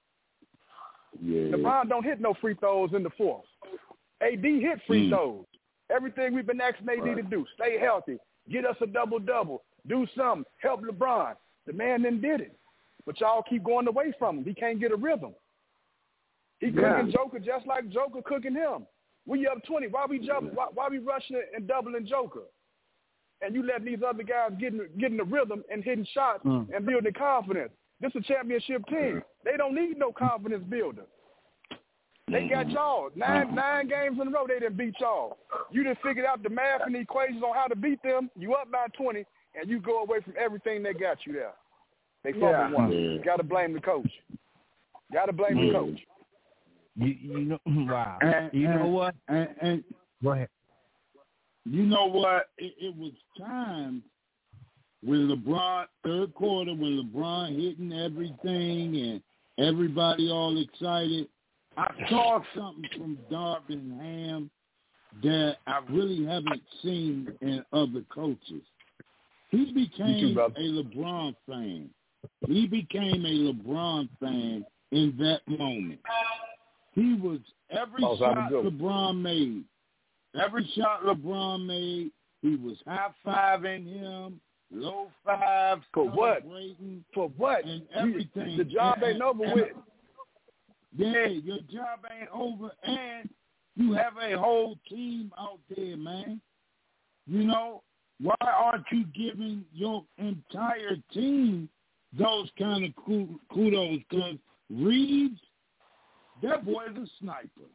Yeah. LeBron don't hit no free throws in the fourth. A D hit free Mm. throws. Everything we've been asking A D Right. to do, stay healthy, get us a double-double, do something, help LeBron. The man then did it. But y'all keep going away from him. He can't get a rhythm. He Yeah. cooking Joker just like Joker cooking him. We up twenty. Why we jump? Why, why we rushing and doubling Joker? And you let these other guys get in, get in the rhythm and hitting shots Mm. and building confidence. This is a championship team. They don't need no confidence builder. They got y'all. Nine nine games in a row they didn't beat y'all. You done figured out the math and the equations on how to beat them. You up by twenty, and you go away from everything they got you there. They fumbled Yeah. one. Yeah. You got to blame the coach. Got to blame Yeah. the coach. You, you know, wow. And, you and, know what? And, and Go ahead. you know what? It, it was time when LeBron, third quarter, when LeBron hitting everything and everybody all excited. I saw something from Darvin Ham that I really haven't seen in other coaches. He became brother. a LeBron fan. He became a LeBron fan in that moment. He was every Oh, so shot good. LeBron made, every shot LeBron made, he was high-fiving him, low fives, For what? celebrating, For what? and You- everything. the job And- ain't over and- with. Yeah, your job ain't over, and you have a whole team out there, man. You know, why aren't you giving your entire team those kind of ku- kudos? Because Reeves, that boy is a sniper.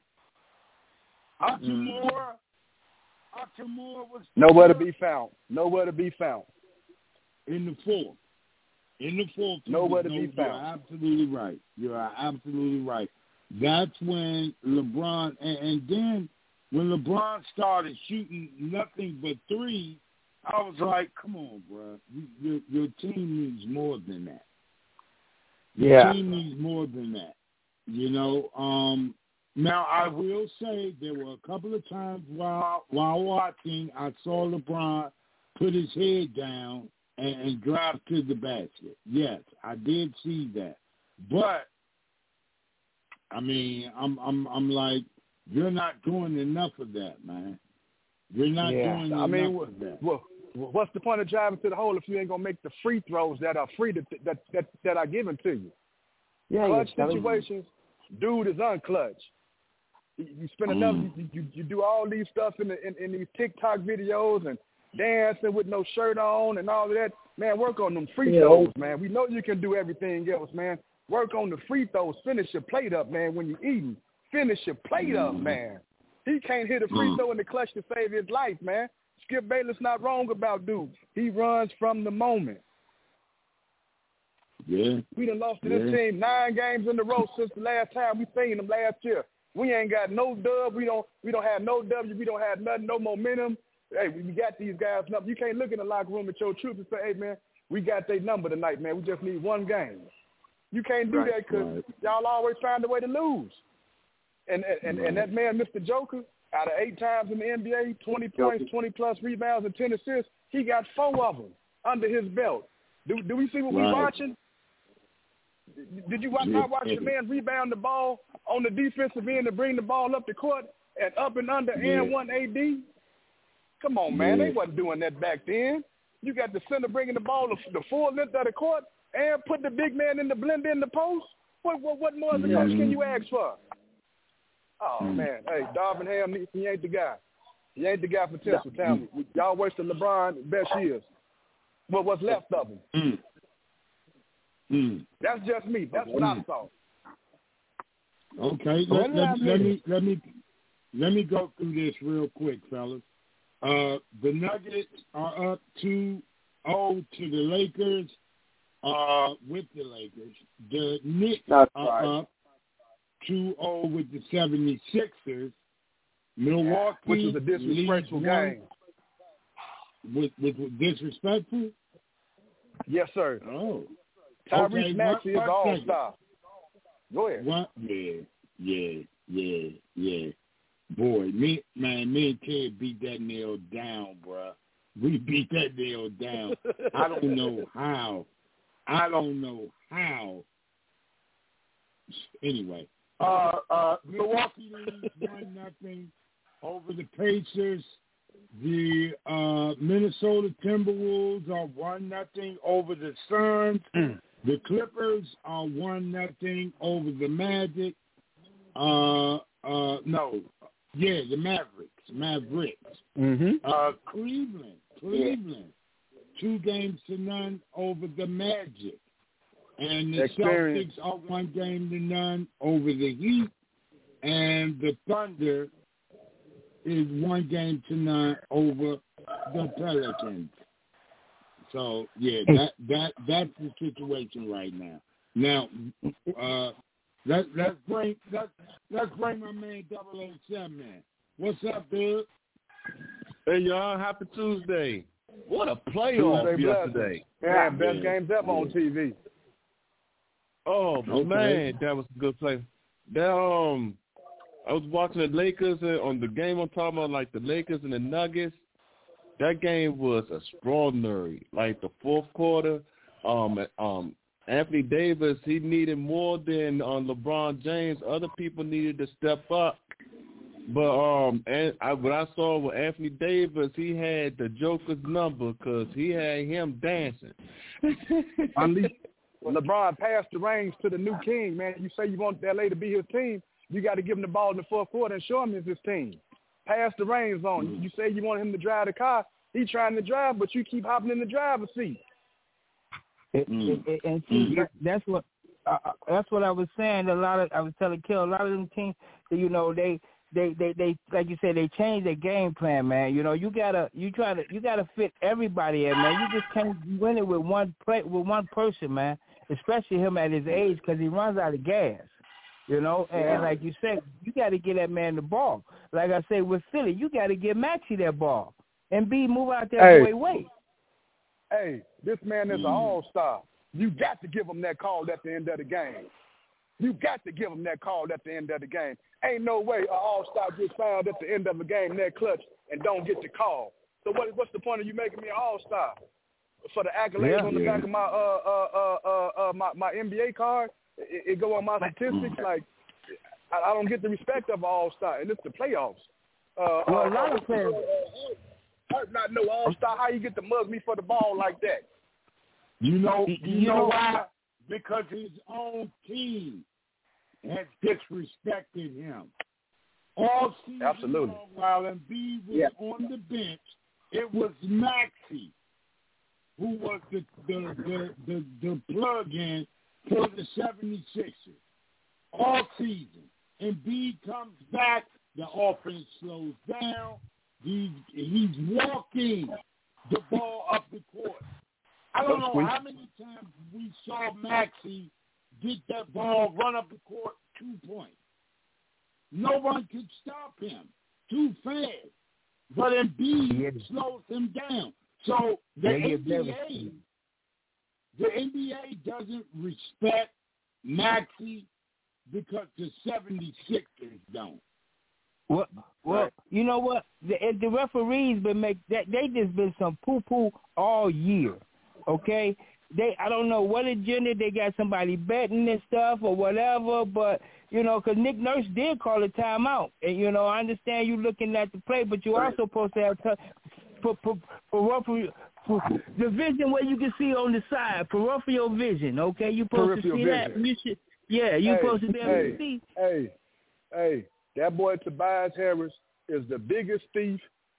Altamore, Altamore was Nowhere to be found. Nowhere to be found. in the fourth. In the fourth, he Nowhere was to be no- found. You're absolutely right. You're absolutely right. That's when LeBron, and, and then when LeBron started shooting nothing but threes, I was like, come on, bro. You, your, your team needs more than that. Your Yeah. team needs more than that. You know, um, now I will say there were a couple of times while while watching, I saw LeBron put his head down and, and drive to the basket. Yes, I did see that. But I mean, I'm I'm I'm like, you're not doing enough of that, man. You're not Yeah. doing I enough mean, of that. well, what's the point of driving to the hole if you ain't gonna make the free throws that are free to, that that that are given to you? Yeah, Clutch yeah, situations, dude is unclutch. You, you spend enough. Mm. You, you you do all these stuff in, the, in in these TikTok videos and dancing with no shirt on and all of that. Man, work on them free Yeah. throws, man. We know you can do everything else, man. Work on the free throws. Finish your plate up, man. When you're eating, finish your plate up, man. He can't hit a free Mm. throw in the clutch to save his life, man. Skip Bayless not wrong about dude. He runs from the moment. Yeah. We done lost to this Yeah. team nine games in a row since the last time we seen them last year. We ain't got no dub. We don't. We don't have no W. We don't have nothing. No momentum. Hey, we got these guys' number. You can't look in the locker room at your troops and say, "Hey, man, we got their number tonight, man. We just need one game." You can't do Right, that because right. y'all always find a way to lose. And and, and Right. and that man, Mister Joker, out of eight times in the N B A, twenty points, twenty plus rebounds, and ten assists, he got four of them under his belt. Do do we see what we Right. watching? Did you watch, Yeah. not watch the man rebound the ball on the defensive end to bring the ball up the court and up and under Yeah. and one A D? Come on, man. Yeah. They wasn't doing that back then. You got the center bringing the ball the, the full length of the court and put the big man in the blend in the post. What what, what more as a coach can you ask for? Oh, Mm. man. Hey, Darvin Ham, he ain't the guy. He ain't the guy for Tinsel. Tell me, y'all wasted LeBron best years. What what's left of him? Mm. Mm. That's just me. That's what mm. I saw. Okay, let, let, let me let me let me go through this real quick, fellas. Uh, the Nuggets are up two oh to the Lakers. Uh, with the Lakers, the Knicks That's are right. up two oh with the seventy-sixers. Milwaukee, which is a disrespectful game. With, with, with disrespectful? Yes, sir. Oh. Tyrese okay, Maxey is all star. Go ahead. What? Yeah, yeah, yeah, yeah. Boy, me, man, me and Ted beat that nail down, bruh. We beat that nail down. I don't know how. I don't know how. Anyway, uh, uh, Milwaukee leads one nothing over the Pacers. The uh, Minnesota Timberwolves are one nothing over the Suns. Mm. The Clippers are one nothing over the Magic. Uh, uh, no, yeah, the Mavericks. Mavericks. Mm-hmm. Uh, Cleveland. Cleveland. Two games to none over the Magic. And the Experience. Celtics are one game to none over the Heat. And the Thunder is one game to none over the Pelicans. So, yeah, that that that's the situation right now. Now, uh, let, let's bring let's, let's bring my man Double A Seven man. What's up, dude? Hey, y'all, happy Tuesday. What a playoff Tuesday yesterday. Yeah, best yeah. games ever yeah. on T V. Oh, okay. man, that was a good play. That, um, I was watching the Lakers uh, on the game I'm talking about, like the Lakers and the Nuggets. That game was extraordinary. Like the fourth quarter, um, um, Anthony Davis, he needed more than um, LeBron James. Other people needed to step up. But um, and I, what I saw with Anthony Davis, he had the Joker's number because he had him dancing. LeBron passed the reins to the new king, man. You say you want L A to be his team, you got to give him the ball in the fourth quarter and show him it's his team. Pass the reins on. Mm-hmm. You say you want him to drive the car, he's trying to drive, but you keep hopping in the driver's seat. It, mm-hmm. it, it, and see, mm-hmm. that, that's what uh, that's what I was saying. A lot of I was telling Kill, a lot of them teams, you know, they. They, they, they, like you said, they changed their game plan, man. You know, you gotta, you try to, you gotta fit everybody in, man. You just can't win it with one play, with one person, man. Especially him at his age, because he runs out of gas. You know, and, yeah. and like you said, you got to get that man the ball. Like I say with Philly, you got to get Maxey that ball, and B move out there hey. way way. Hey, this man is mm. an all-star. You got to give him that call at the end of the game. You got to give him that call at the end of the game. Ain't no way an all-star gets fouled at the end of the game, that clutch, and don't get the call. So what, what's the point of you making me an all-star? For the accolades yeah, on the yeah. back of my uh uh uh uh, uh my, my N B A card, it, it go on my statistics. Like I, I don't get the respect of an all-star, and it's the playoffs. Uh, well, uh, a lot of players. Not no all-star. How you get to mug me for the ball like that? You know, you, you know, know why? Because his own team has disrespected him. All season Absolutely. long, while Embiid was yeah. on the bench, it was Maxey who was the the, the, the, the plug-in for the seventy-sixers. All season. Embiid comes back, the offense slows down, he's, he's walking the ball up the court. I don't know how many times we saw Maxey get that ball, run up the court, two points. No one could stop him. Too fast. But Embiid yeah. slows him down. So the yeah, N B A, the N B A doesn't respect Maxey because the seventy-sixers don't. Well, well, you know what? The, the referees been make that they just been some poo poo all year. Okay, they I don't know what agenda they got, somebody betting and stuff or whatever, but you know, because Nick Nurse did call a timeout, and you know, I understand you looking at the play, but you also supposed to have t- for, for, for, for, for the vision where you can see on the side, peripheral vision. Okay, you supposed to see vision. that. You should, yeah, you hey, supposed to be able hey, to see. Hey, hey, that boy Tobias Harris is the biggest thief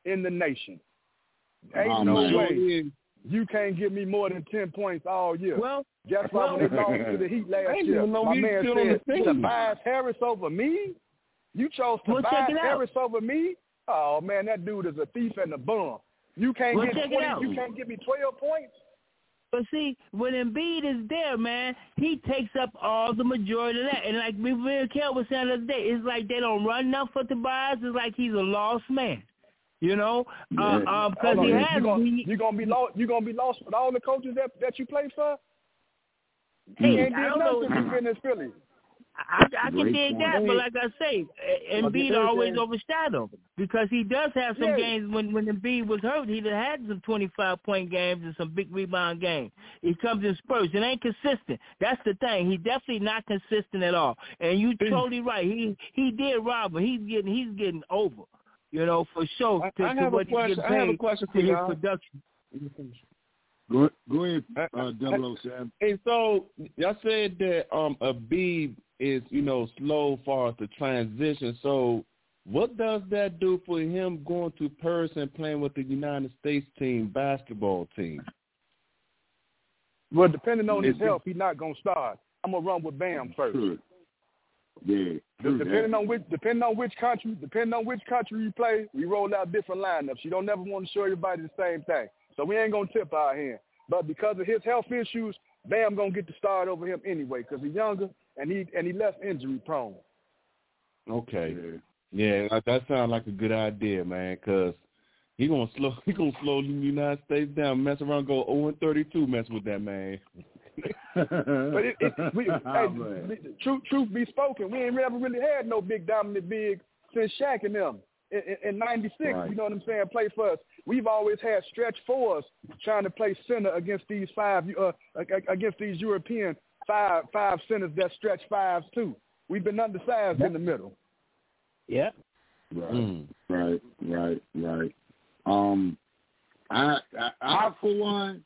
in the nation. Ain't Oh, no man. way you can't give me more than ten points all year. Well, Guess why well, when they lost to the Heat last I didn't year, even know my he man still on the said, team. Tobias Harris over me? You chose Well, check Tobias it out. Harris over me? Oh, man, that dude is a thief and a bum. You can't Well, get check it twenty, out. you can't give me twelve points? But see, when Embiid is there, man, he takes up all the majority of that. And like me and Kel was saying the other day, it's like they don't run enough for Tobias. It's like he's a lost man. You know, uh, uh, because he has. You're gonna, he, you gonna be lost. You're gonna be lost with all the coaches that that you play for. He Hey, ain't I did don't nothing know. since he's been in Philly. I, I can Great dig point. that, but like I say, Embiid Okay, always okay. overshadowed him because he does have some Yeah. games when when Embiid was hurt. He had some twenty-five point games and some big rebound games. He comes in spurts. It ain't consistent. That's the thing. He's definitely not consistent at all. And you totally right. He he did rob him. He's getting he's getting over. You know, for sure. I, To, I to have what a he question. gets I have a paid question to for his y'all. production. Go, go ahead, uh, double oh seven. Hey, so y'all said that um Embiid is, you know, slow far as the transition. So what does that do for him going to Paris and playing with the United States team basketball team? Well, depending on his Is- health, he's not gonna start. I'm gonna run with Bam first. True. Yeah. True Depending that. on which, depending on which country, depending on which country you play, we roll out different lineups. You don't never want to show everybody the same thing, so we ain't gonna tip our hand. But because of his health issues, Bam gonna get the start over him anyway because he's younger and he and he less injury prone. Okay. Yeah, that, that sounds like a good idea, man, because he gonna slow he gonna slow the United States down, mess around, go oh and thirty-two, mess with that man. But it, it, we, Oh, hey, man. truth, truth be spoken, we ain't never really had no big dominant big since Shaq and them in, in, in ninety-six. Right. You know what I'm saying? Play for us. We've always had stretch fours trying to play center against these five uh, against these European five five centers that stretch fives too. We've been undersized in the middle. Yeah. Right, Mm. right, right, right. Um, I, I, I for one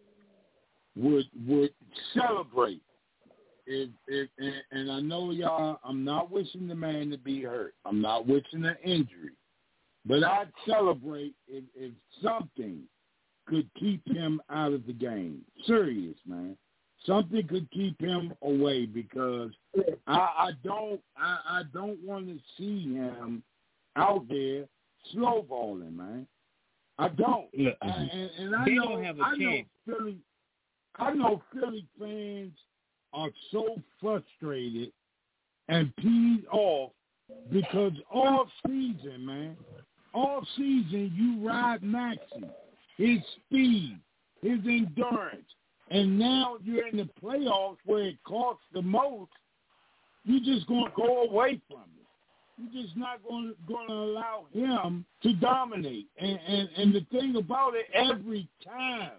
would would celebrate if if and, and I know y'all. I'm not wishing the man to be hurt. I'm not wishing an injury, but I'd celebrate if if something could keep him out of the game. Serious, man. Something could keep him away because I, I don't I, I don't want to see him out there slow balling, man. I don't. Look, I, and, and I they know don't have a I know chance. Philly I know Philly fans are so frustrated and peed off because all season, man, all season you ride Maxey, his speed, his endurance. And now you're in the playoffs where it costs the most. You're just going to go away from it. You're just not going to, going to allow him to dominate. And, and and the thing about it, every time,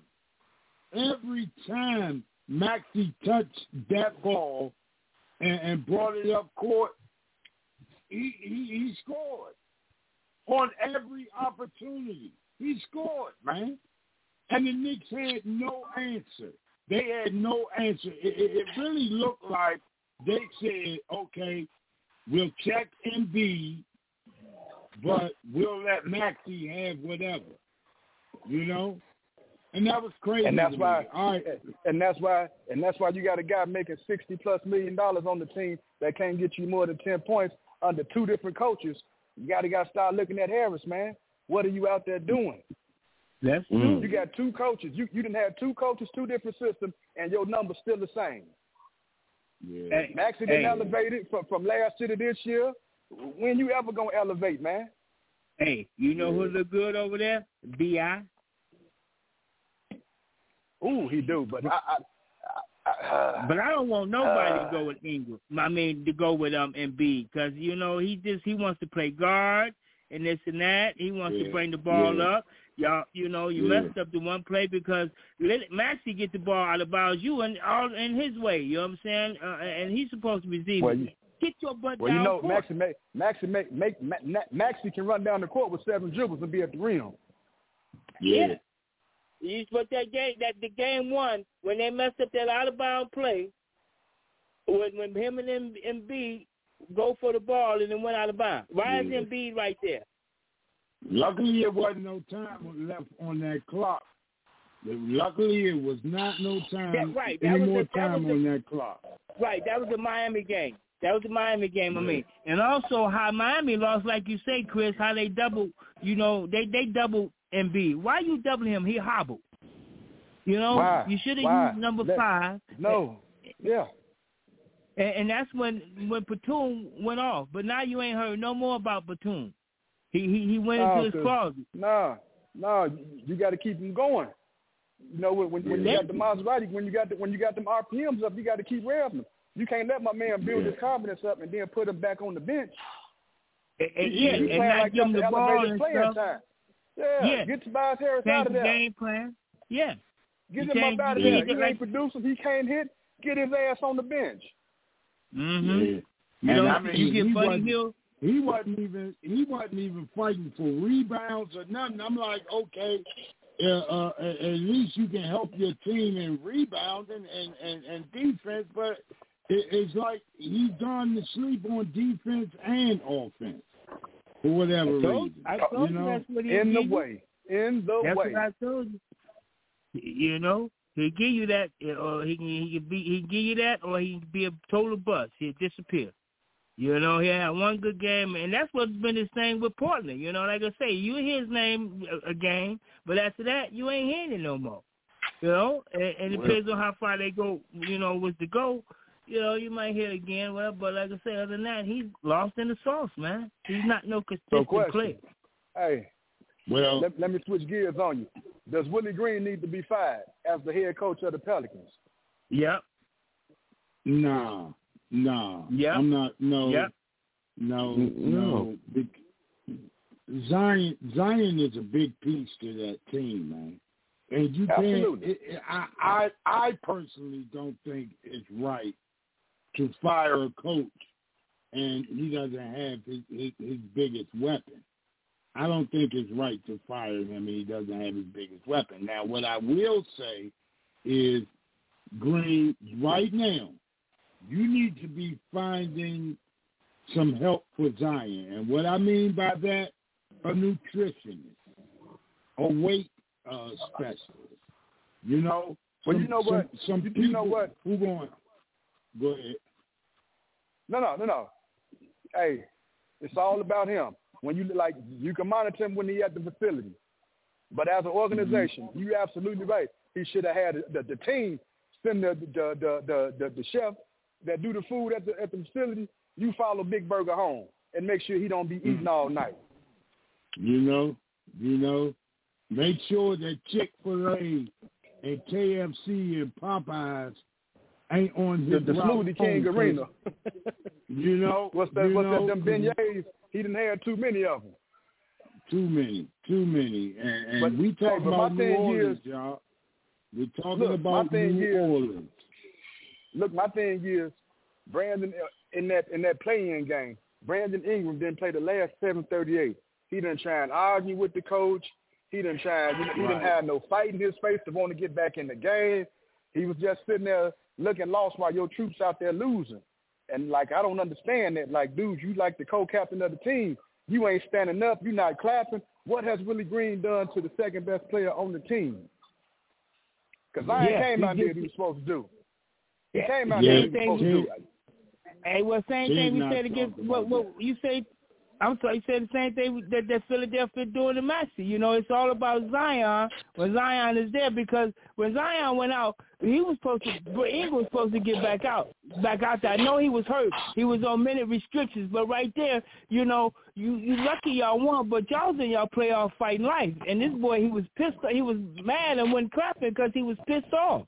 every time Maxey touched that ball and, and brought it up court, he, he he scored on every opportunity. He scored, man. And the Knicks had no answer. They had no answer. It, it, it really looked like they said, okay, we'll check Embiid, but we'll let Maxey have whatever, you know? And that was crazy. And that's to why, me. All right. and that's why, and that's why you got a guy making sixty plus million dollars on the team that can't get you more than ten points under two different coaches. You got to got to start looking at Harris, man. What are you out there doing? That's Mm. true. You got two coaches. You you didn't have two coaches, two different systems, and your number's still the same. Yeah. Hey, Maxey didn't hey. elevate it from, from last year to this year. When you ever gonna elevate, man? Hey, you know who look good over there? B I Ooh, he do, but I, I, I, I But I don't want nobody Uh, to go with Ingram. I mean, to go with um Embiid because you know he just he wants to play guard and this and that. He wants Yeah. to bring the ball Yeah. up. Y'all, you know, you Yeah. messed up the one play because let Maxey get the ball out of bounds you and all in his way. You know what I'm saying? Uh, and he's supposed to receive well, it. you, Get your butt well, down you know, court. Maxey make Maxey make make Ma- Ma- Maxey can run down the court with seven dribbles and be at the rim. Yeah. You put that game that the game one when they messed up that out of bound play when when him and M- Embiid go for the ball and then went out of bounds. Why is Yeah. Embiid right there? Luckily, it wasn't no time left on that clock. Luckily, it was not no time, that, right. that any was more the, that time was on the, that clock. Right, that was the Miami game. That was the Miami game, I mean. And also how Miami lost, like you say, Chris, how they double, you know, they, they double Embiid. Why you doubling him? He hobbled. You know, Why? you should have Why? used number Let, five. No, yeah. And, and that's when when Batum went off. But now you ain't heard no more about Batum. He he, he went no, into his closet. No, no, you got to keep him going. You know, when, when you got the Maserati, when you got the, when you got them R P Ms up, you got to keep revving them. You can't let my man build his confidence up and then put him back on the bench. And, and, he, yeah, he and not like give him the ball and playing stuff. Time. Yeah, yeah, get Tobias Harris Change out of the there. game plan. Yeah, Get you him up out of you there. He like, ain't producing. He can't hit. Get his ass on the bench. Mm-hmm. Yeah. You and know, I mean, you get he Buddy wasn't, Hield. He wasn't even he wasn't even fighting for rebounds or nothing. I'm like, okay, uh, uh, at least you can help your team in rebounding and, and, and defense, but it, it's like he's gone to sleep on defense and offense for whatever I told, reason. I told you know, you that's what he in the did. way, in the that's way. That's what I told you. You know, he'll give you that, or he can he can be he can give you that, or he can be a total bust. He'll disappear. You know, he had one good game, and that's what's been his thing with Portland. You know, like I say, you hear his name a, a game, but after that, you ain't hearing it no more. You know, and, and it depends on how far they go, you know, with the go. You know, you might hear it again, well, but like I say, other than that, he's lost in the sauce, man. He's not no consistent no player. Hey, well, let, let me switch gears on you. Does Willie Green need to be fired as the head coach of the Pelicans? Yep. No, no. Yep. I'm not. No. Yep. No. No. no. Zion. Zion is a big piece to that team, man. And you Absolutely. can't. It, it, I, I. I personally don't think it's right to fire a coach and he doesn't have his, his, his biggest weapon. I don't think it's right to fire him and he doesn't have his biggest weapon. Now, what I will say is, Green, right now, you need to be finding some help for Zion. And what I mean by that, a nutritionist, a weight uh, specialist. You know? Well, some, you know what? Some, some you, people you know what? Who going? Go ahead. No, no, no, no. Hey, it's all about him. When you like, you can monitor him when he's at the facility. But as an organization, mm-hmm. you're absolutely right. He should have had the, the team send the the, the the the the chef that do the food at the at the facility. You follow Big Burger home and make sure he don't be eating mm-hmm. all night. You know, you know, make sure that Chick-fil-A and K F C and Popeyes ain't on his the, the Smoothie King arena. You know, what's that? You what's know, that? Them beignets. He didn't have too many of them. Too many, too many, and, and but, we talking hey, about New Orleans, is, y'all. We're talking look, about New is, Orleans. Look, my thing is, Brandon in that in that play-in game, Brandon Ingram didn't play the last seven thirty-eight. He didn't try and argue with the coach. He didn't try. He, he right. didn't have no fight in his face to want to get back in the game. He was just sitting there looking lost while your troops out there losing. And, like, I don't understand that. Like, dude, you like the co-captain of the team. You ain't standing up. You're not clapping. What has Willie Green done to the second-best player on the team? Because Zion yeah, came out there what he was supposed to do. He came out yeah, there what he was supposed to do. Hey, well, same thing we said against what, what you say. I'm sorry, you said the same thing that, that Philadelphia doing to Maxey. You know, it's all about Zion when Zion is there, because when Zion went out, he was supposed to, Ingram was supposed to get back out, back out there. I know he was hurt. He was on minute restrictions, but right there, you know, you you lucky y'all won, but y'all was in y'all playoff fighting life. And this boy, he was pissed. He was mad and wasn't clapping because he was pissed off.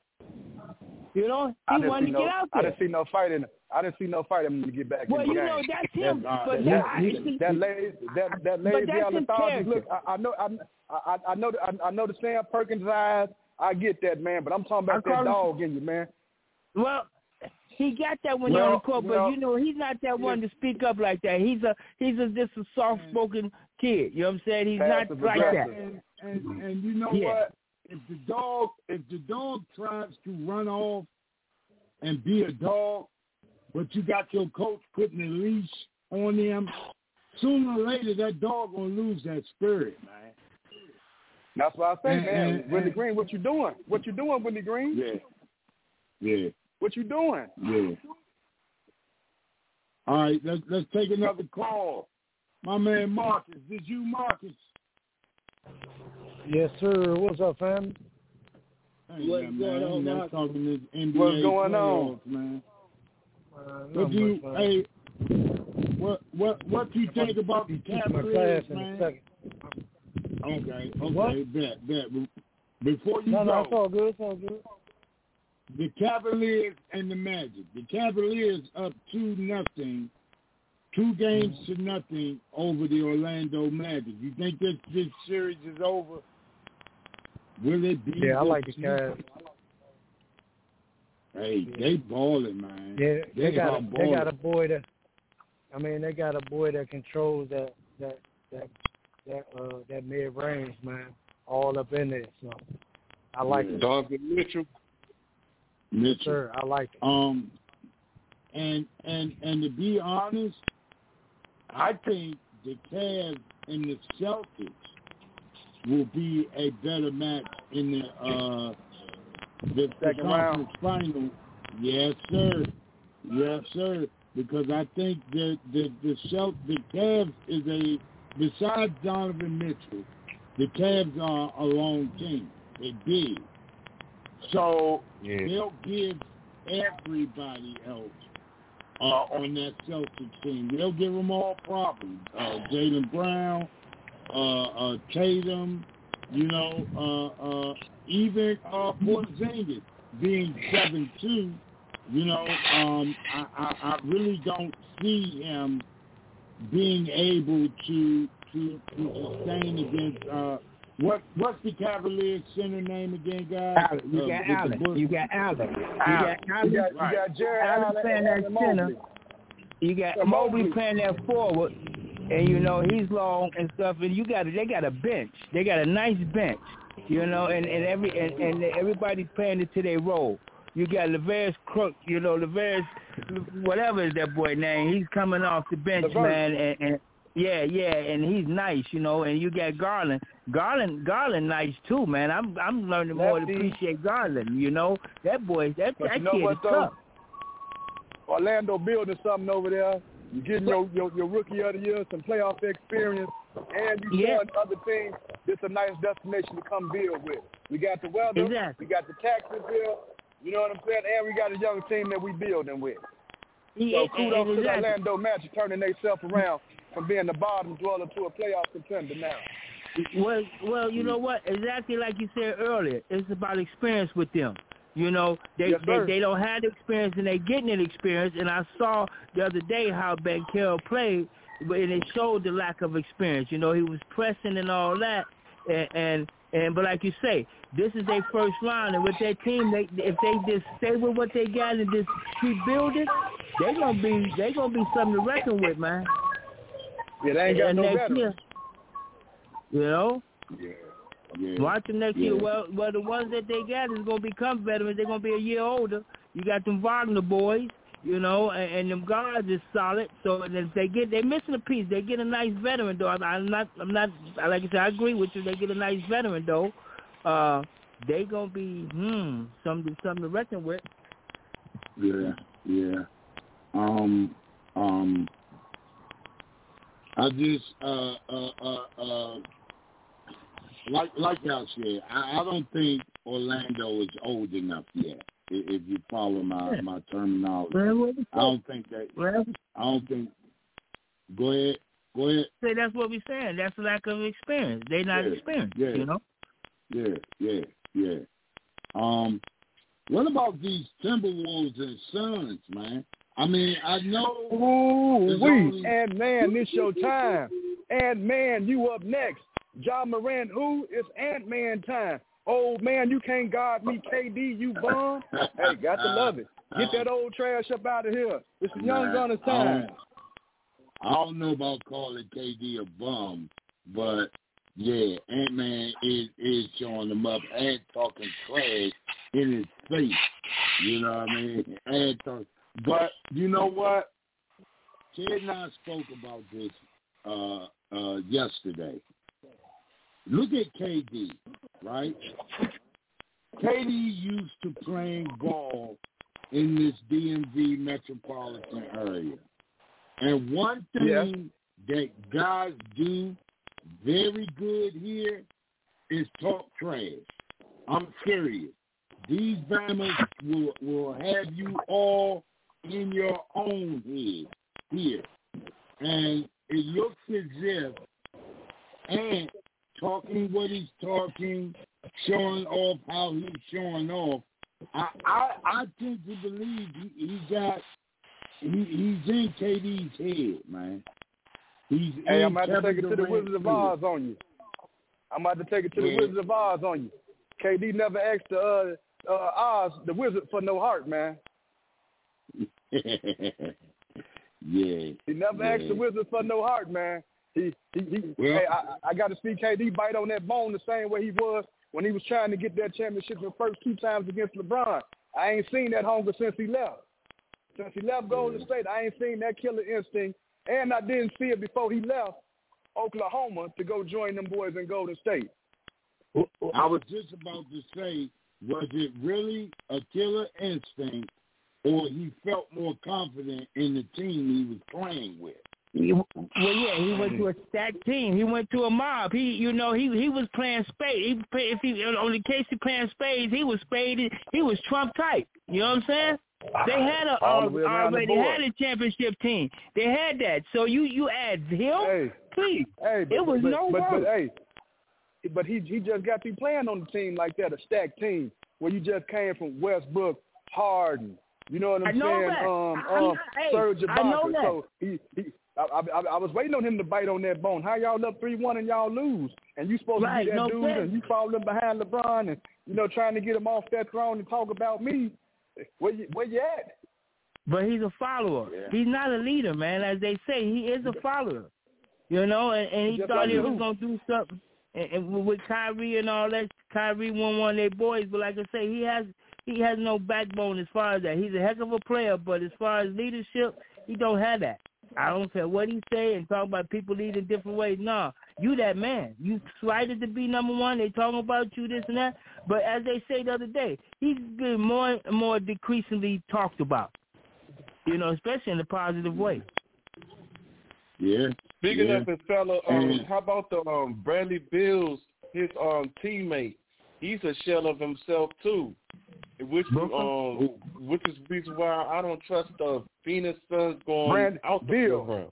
You know, he wanted to no, get out there. I didn't see no fight in I didn't see no fight in him to get back well, in the you game. know, that's him. That, but that, that, that, that lazy, that, that lazy lethargic look. I, I know, I, I, I know, I, I know the Sam Perkins eyes. I get that, man. But I'm talking about that dog in you, man. Well, he got that when well, you're on the court, but well, you know he's not that one to speak up like that. He's a he's a just a soft spoken kid. You know what I'm saying? He's not like that. And, and, and you know yeah. what? If the dog, if the dog tries to run off and be a dog, but you got your coach putting a leash on him, sooner or later that dog gonna lose that spirit, man. That's what I think, and, man. And, Willie and, Green, what you doing? What you doing, Willie Green? Yeah. Yeah. What you doing? Yeah. All right, let's let's take another call. My man Marcus, did you Marcus? Yes, sir. What's up, fam? Hey, What's yeah, going man. on, That's Marcus? talking this N B A What's going playoffs, on, man? Uh, What do you, much, hey, what what what do you think about the Cavaliers, man? Okay, okay, what? bet, bet. Before you no, go, no, it's all good, it's all good. The Cavaliers and the Magic. The Cavaliers up two nothing, two games mm-hmm. to nothing over the Orlando Magic. You think this this series is over? Will it be? Yeah, I like the Cavs. Hey, they balling, man. Yeah, they, they got a, balling. they got a boy that. I mean, they got a boy that controls that that that that uh that mid range, man, all up in there. So I like yeah. it. Donovan Mitchell. Mitchell. Yes, sir, I like it. Um, and and and to be honest, I think the Cavs and the Celtics will be a better match in the uh the, the conference final. Yes, sir. Yes, sir. Because I think that the the Celt the Cavs is a besides Donovan Mitchell, the Cavs are a long team. They big. So yeah. they'll give everybody else uh, on that Celtics team. They'll give them all problems. Uh, Jaylen Brown, uh, uh, Tatum, you know, uh, uh, even uh, Porzingis being seven two. You know, um, I, I, I really don't see him being able to to, to sustain against. Uh, What what's the Cavaliers center name again, guys? Allen. You uh, got Allen. You got Allen. You got Allen. You got, you got Jared Allen Allen playing that center. You got Mobley playing that forward, and you know he's long and stuff. And you got they got a bench. They got a nice bench, you know, and, and every and, and everybody's playing it to their role. You got Laverius Crook, you know, Laverius, whatever is that boy name. He's coming off the bench, Laverius. man, and, and yeah, yeah, and he's nice, you know. And you got Garland, Garland, Garland, nice too, man. I'm I'm learning more to appreciate Garland. You know, that boy, that but that you know kid what, is though? tough. Orlando building something over there. You getting your, your your rookie of the year, some playoff experience, and you yeah. showing other teams this is a nice destination to come build with. We got the weather, exactly. we got the taxes here. You know what I'm saying? And we got a young team that we building with. Yeah, so kudos exactly. to the Orlando Magic turning themselves around from being the bottom dweller to a playoff contender now. Well, well, you know what? Exactly like you said earlier, it's about experience with them. You know, they yes, they, they don't have the experience, and they're getting an experience. And I saw the other day how Ben Carroll played, and it showed the lack of experience. You know, he was pressing and all that, and and, and but like you say, this is their first round, and with their team, they if they just stay with what they got and just keep building, they gonna be they gonna be something to reckon with, man. Yeah, they ain't got and no next better. Year, you know. Yeah. Yeah. Watch them next yeah. year. Well, well, the ones that they got is going to become veterans. They're going to be a year older. You got them Wagner boys, you know, and, and them guards is solid. So and if they get, they're missing a piece. They get a nice veteran though. I'm, I'm not, I'm not. Like I said, I agree with you. They get a nice veteran though. Uh, they gonna be hmm something, something to reckon with. Yeah, yeah. Um, um. I just uh uh uh. uh Like like y'all said, I, I don't think Orlando is old enough yet. If you follow my, yeah. my terminology, well, I don't think that. Well, I don't think. Go ahead. Go ahead. Say that's what we're saying. That's lack of experience. They not yeah, experienced. Yeah. You know. Yeah. Yeah. Yeah. Um. What about these Timberwolves and Suns, man? I mean, I know. Ooh, we only... and man, this your time. And man, you up next. John Moran, who? It's Ant-Man time. Old man, you can't guard me, K D, you bum. Hey, got to love it. Get that old trash up out of here. It's the young gunner's time. I don't, I don't know about calling K D a bum, but yeah, Ant-Man is, is showing them up and talking trash in his face. You know what I mean? And talk, but you know what? Ted and I spoke about this uh, uh, yesterday. Look at K D, right? K D used to playing ball in this D M V metropolitan area. And one thing yeah. that guys do very good here is talk trash. I'm serious. These Bammers will, will have you all in your own head here. And it looks as if Ant talking what he's talking, showing off how he's showing off, I I, I tend to believe he, he got he, he's in K D's head, man. He's hey, I'm about to take it to the Wizards of Oz on you. I'm about to take it to yeah. the Wizards of Oz on you. K D never asked the uh, uh, Oz, the wizard, for no heart, man. yeah. He never yeah. asked the wizard for no heart, man. He, he, he well, hey, I, I got to see K D bite on that bone the same way he was when he was trying to get that championship the first two times against LeBron. I ain't seen that hunger since he left. Since he left Golden State, I ain't seen that killer instinct, and I didn't see it before he left Oklahoma to go join them boys in Golden State. I was just about to say, was it really a killer instinct, or he felt more confident in the team he was playing with? He, well, yeah, he went to a stacked team. He went to a mob. He, you know, he he was playing spades. He, if he on the case he playing spades, he was spaded. He was Trump type. You know what I'm saying? They had a All the already had a championship team. They had that. So you you add him, hey, please. Hey, but, it was but, no but, work. but hey, but he he just got to be playing on the team like that, a stacked team where you just came from Westbrook, Harden. You know what I'm I know saying? That. Um, I, um, I, Serge I know Ibaka. that. So he, he I, I, I was waiting on him to bite on that bone. How y'all up three one and y'all lose, and you supposed right, to be that no dude, sense. and you following behind LeBron, and you know trying to get him off that throne and talk about me. Where you where you at? But he's a follower. Yeah. He's not a leader, man. As they say, he is a follower. You know, and, and he Just thought like he was you. going to do something. And, and with Kyrie and all that, Kyrie won one of their boys. But like I say, he has he has no backbone as far as that. He's a heck of a player, but as far as leadership, he don't have that. I don't care what he say and talk about people leading different ways. No, you that man. You slighted to be number one. They talking about you, this and that. But as they say the other day, he's been more and more decreasingly talked about. You know, especially in a positive way. Yeah. Speaking yeah. of his fellow, um, how about the um, Bradley Beal's, his um, teammate? He's a shell of himself too, which um, which is the reason why I don't trust the Phoenix Suns going Brand, out the Beal. program.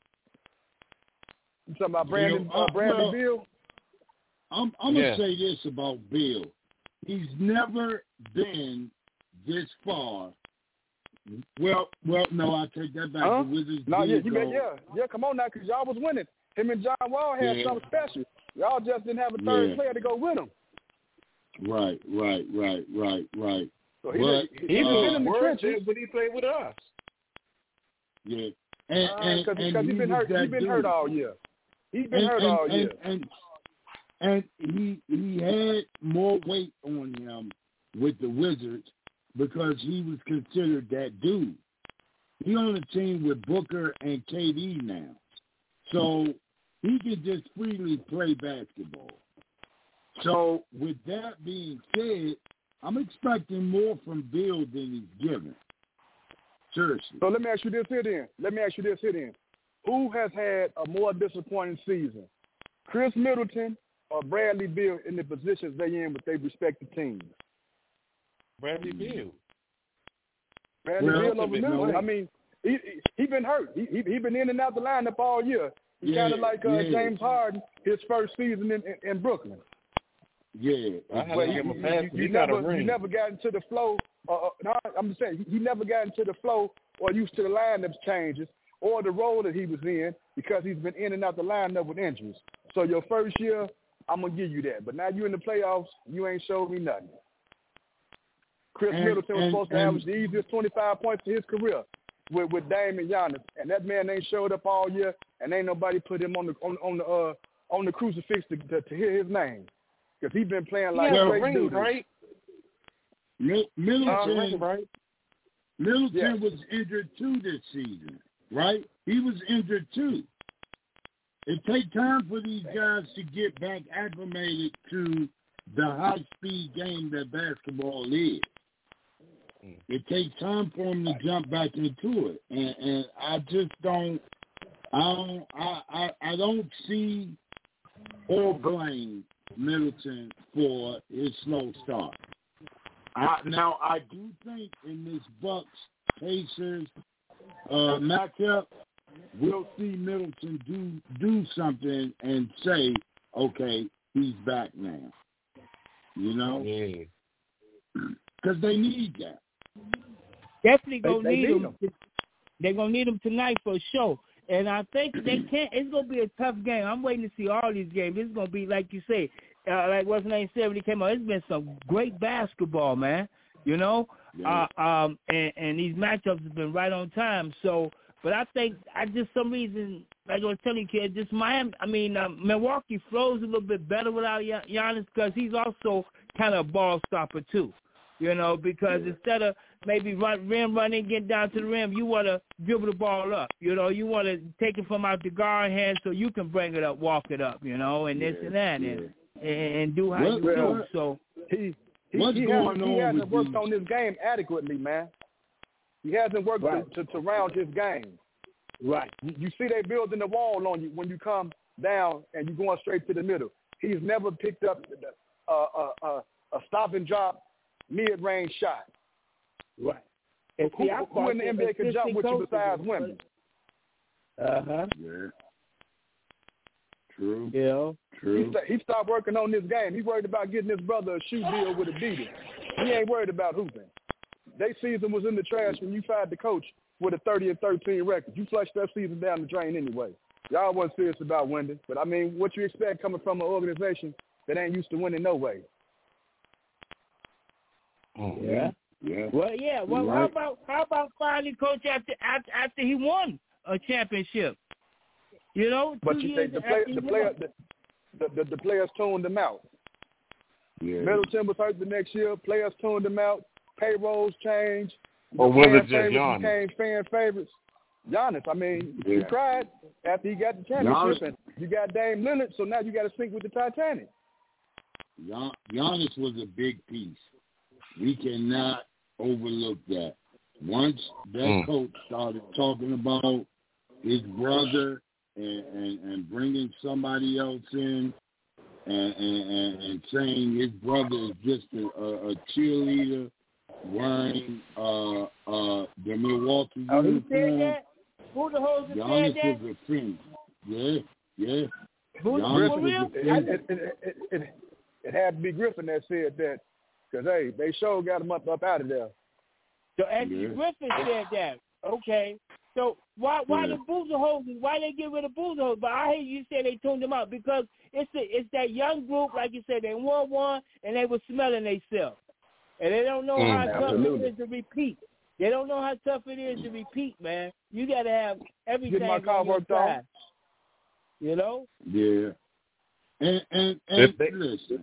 You talking about Brandon Beal, uh, uh, Bradley well, Beal? I'm, I'm yeah. gonna say this about Bill. He's never been this far. Well, well, no, I take that back. Huh? The Wizards No, yeah, did you go. bet, yeah, yeah. Come on now, because y'all was winning. Him and John Wall had Yeah. something special. Y'all just didn't have a third Yeah. player to go with him. Right, right, right, right, right. So he, But, he, he uh, was in the Word trenches. says when he played with us. Yeah, and and, Because and he he been was hurt. that He been dude. hurt all year. He been and, hurt and, all and, year. And, and he he had more weight on him with the Wizards because he was considered that dude. He on the team with Booker and K D now, so he can just freely play basketball. So with that being said, I'm expecting more from Bill than he's given. Seriously. So let me ask you this here then. Let me ask you this here then. Who has had a more disappointing season, Chris Middleton or Bradley Beal in the positions they in with their respective teams? Bradley Beal. Bradley Well, Beal over no. Middleton. I mean, he he, he been hurt. He, he he been in and out the lineup all year. He's Yeah, kind of like uh, yeah. James Harden, his first season in, in, in Brooklyn. Yeah. I had Well, to he, give him a he- pass. you, He you got a never, you ring. never got into the flow. Uh, uh, no, I'm just saying, he never got into the flow or used to the lineup changes or the role that he was in because he's been in and out the lineup with injuries. So your first year, I'm going to give you that. But now you in the playoffs, you ain't showed me nothing. Chris And- Middleton was and- supposed to and- average the easiest twenty-five points of his career with, with Dame and Giannis. And that man ain't showed up all year, and ain't nobody put him on the on, on the uh, on the crucifix to, to, to hear his name. Because he's been playing like yeah, great ring, dude. right? Mil- Middleton, Uh, ring, right? Middleton Yeah. was injured too this season, right? He was injured too. it takes time for these guys to get back acclimated to the high-speed game that basketball is. It takes time for them to jump back into it, and, and I just don't, I don't, I, I, I don't see or blame Middleton for his slow start. I, now, I do think in this Bucks Pacers uh, matchup, we'll see Middleton do do something and say, okay, he's back now. You know? Because they need that. Definitely going to They- they need, need him. They're going to need him tonight for sure. And I think they can't. It's going to be a tough game. I'm waiting to see all these games. It's going to be, like you say, uh, like what's his name said when he came out, it's been some great basketball, man. You know? Yeah. Uh, um, and, and these matchups have been right on time. So, but I think I just some reason, like I was telling you, kid, just Miami, I mean, uh, Milwaukee flows a little bit better without Gian- Giannis because he's also kind of a ball stopper too. You know, because yeah. instead of maybe run, rim running, get down to the rim, you want to dribble the ball up. You know, you want to take it from out the guard hand so you can bring it up, walk it up, you know, and yeah. this and that, Yeah. and, and do how well, you well, do. So he he, What's he going hasn't, he on hasn't with worked these? on this game adequately, man. He hasn't worked Right. to, to, to round his game. right. You, you see they building the wall on you when you come down and you're going straight to the middle. He's never picked up a, a, a, a stop and drop mid-range shot. Right. And Who, see, I who in the N B A can jump with you besides women? women? Uh-huh. Yeah. True. Yeah. He, True. st- he stopped working on this game. He's worried about getting his brother a shoe deal with Adidas. He ain't worried about hooping. Their season was in the trash when you fired the coach with a thirty and thirteen record. You flushed that season down the drain anyway. Y'all wasn't serious about winning. But, I mean, what you expect coming from an organization that ain't used to winning no way? Oh, Yeah. Yeah. Well, yeah. Well, You're how right. about how about finally, coach, after after, after he won a championship? You know, But two you years think the, after play, he the, won. player, the, the, the players tuned them out. Yeah. Middleton was hurt the next year. Players tuned them out. Payrolls changed. Or The was fan it just favorites Giannis? became fan favorites. Giannis, I mean, he Yeah. cried after he got the championship. Giannis- And you got Dame Lillard, so now you got to sync with the Titanic. Gian- Giannis was a big piece. We cannot overlook that. Once that Mm. coach started talking about his brother and, and, and bringing somebody else in and, and, and, and saying his brother is just a, a, a cheerleader wearing uh, uh, the Milwaukee Oh, he uniform. said that? Who the hose said Giannis that? was a fiend. Yeah, yeah. Who, Giannis for was real? a It, fiend. it, it, it, it, it had to be Griffin that said that because, hey, they sure got him up, up out of there. So Anthony Yeah. Griffin said that. Okay. So why why Yeah. the Boozer hoses? Why they get rid of Boozer hoses? But I hear you say they tuned them out because it's the, it's that young group, like you said, they won one and they were smelling themselves. And they don't know Mm, how tough absolutely. it is to repeat. They don't know how tough it is to repeat, man. You got to have everything Get my car on your worked on. side. You know? Yeah. And and, and If they- listen,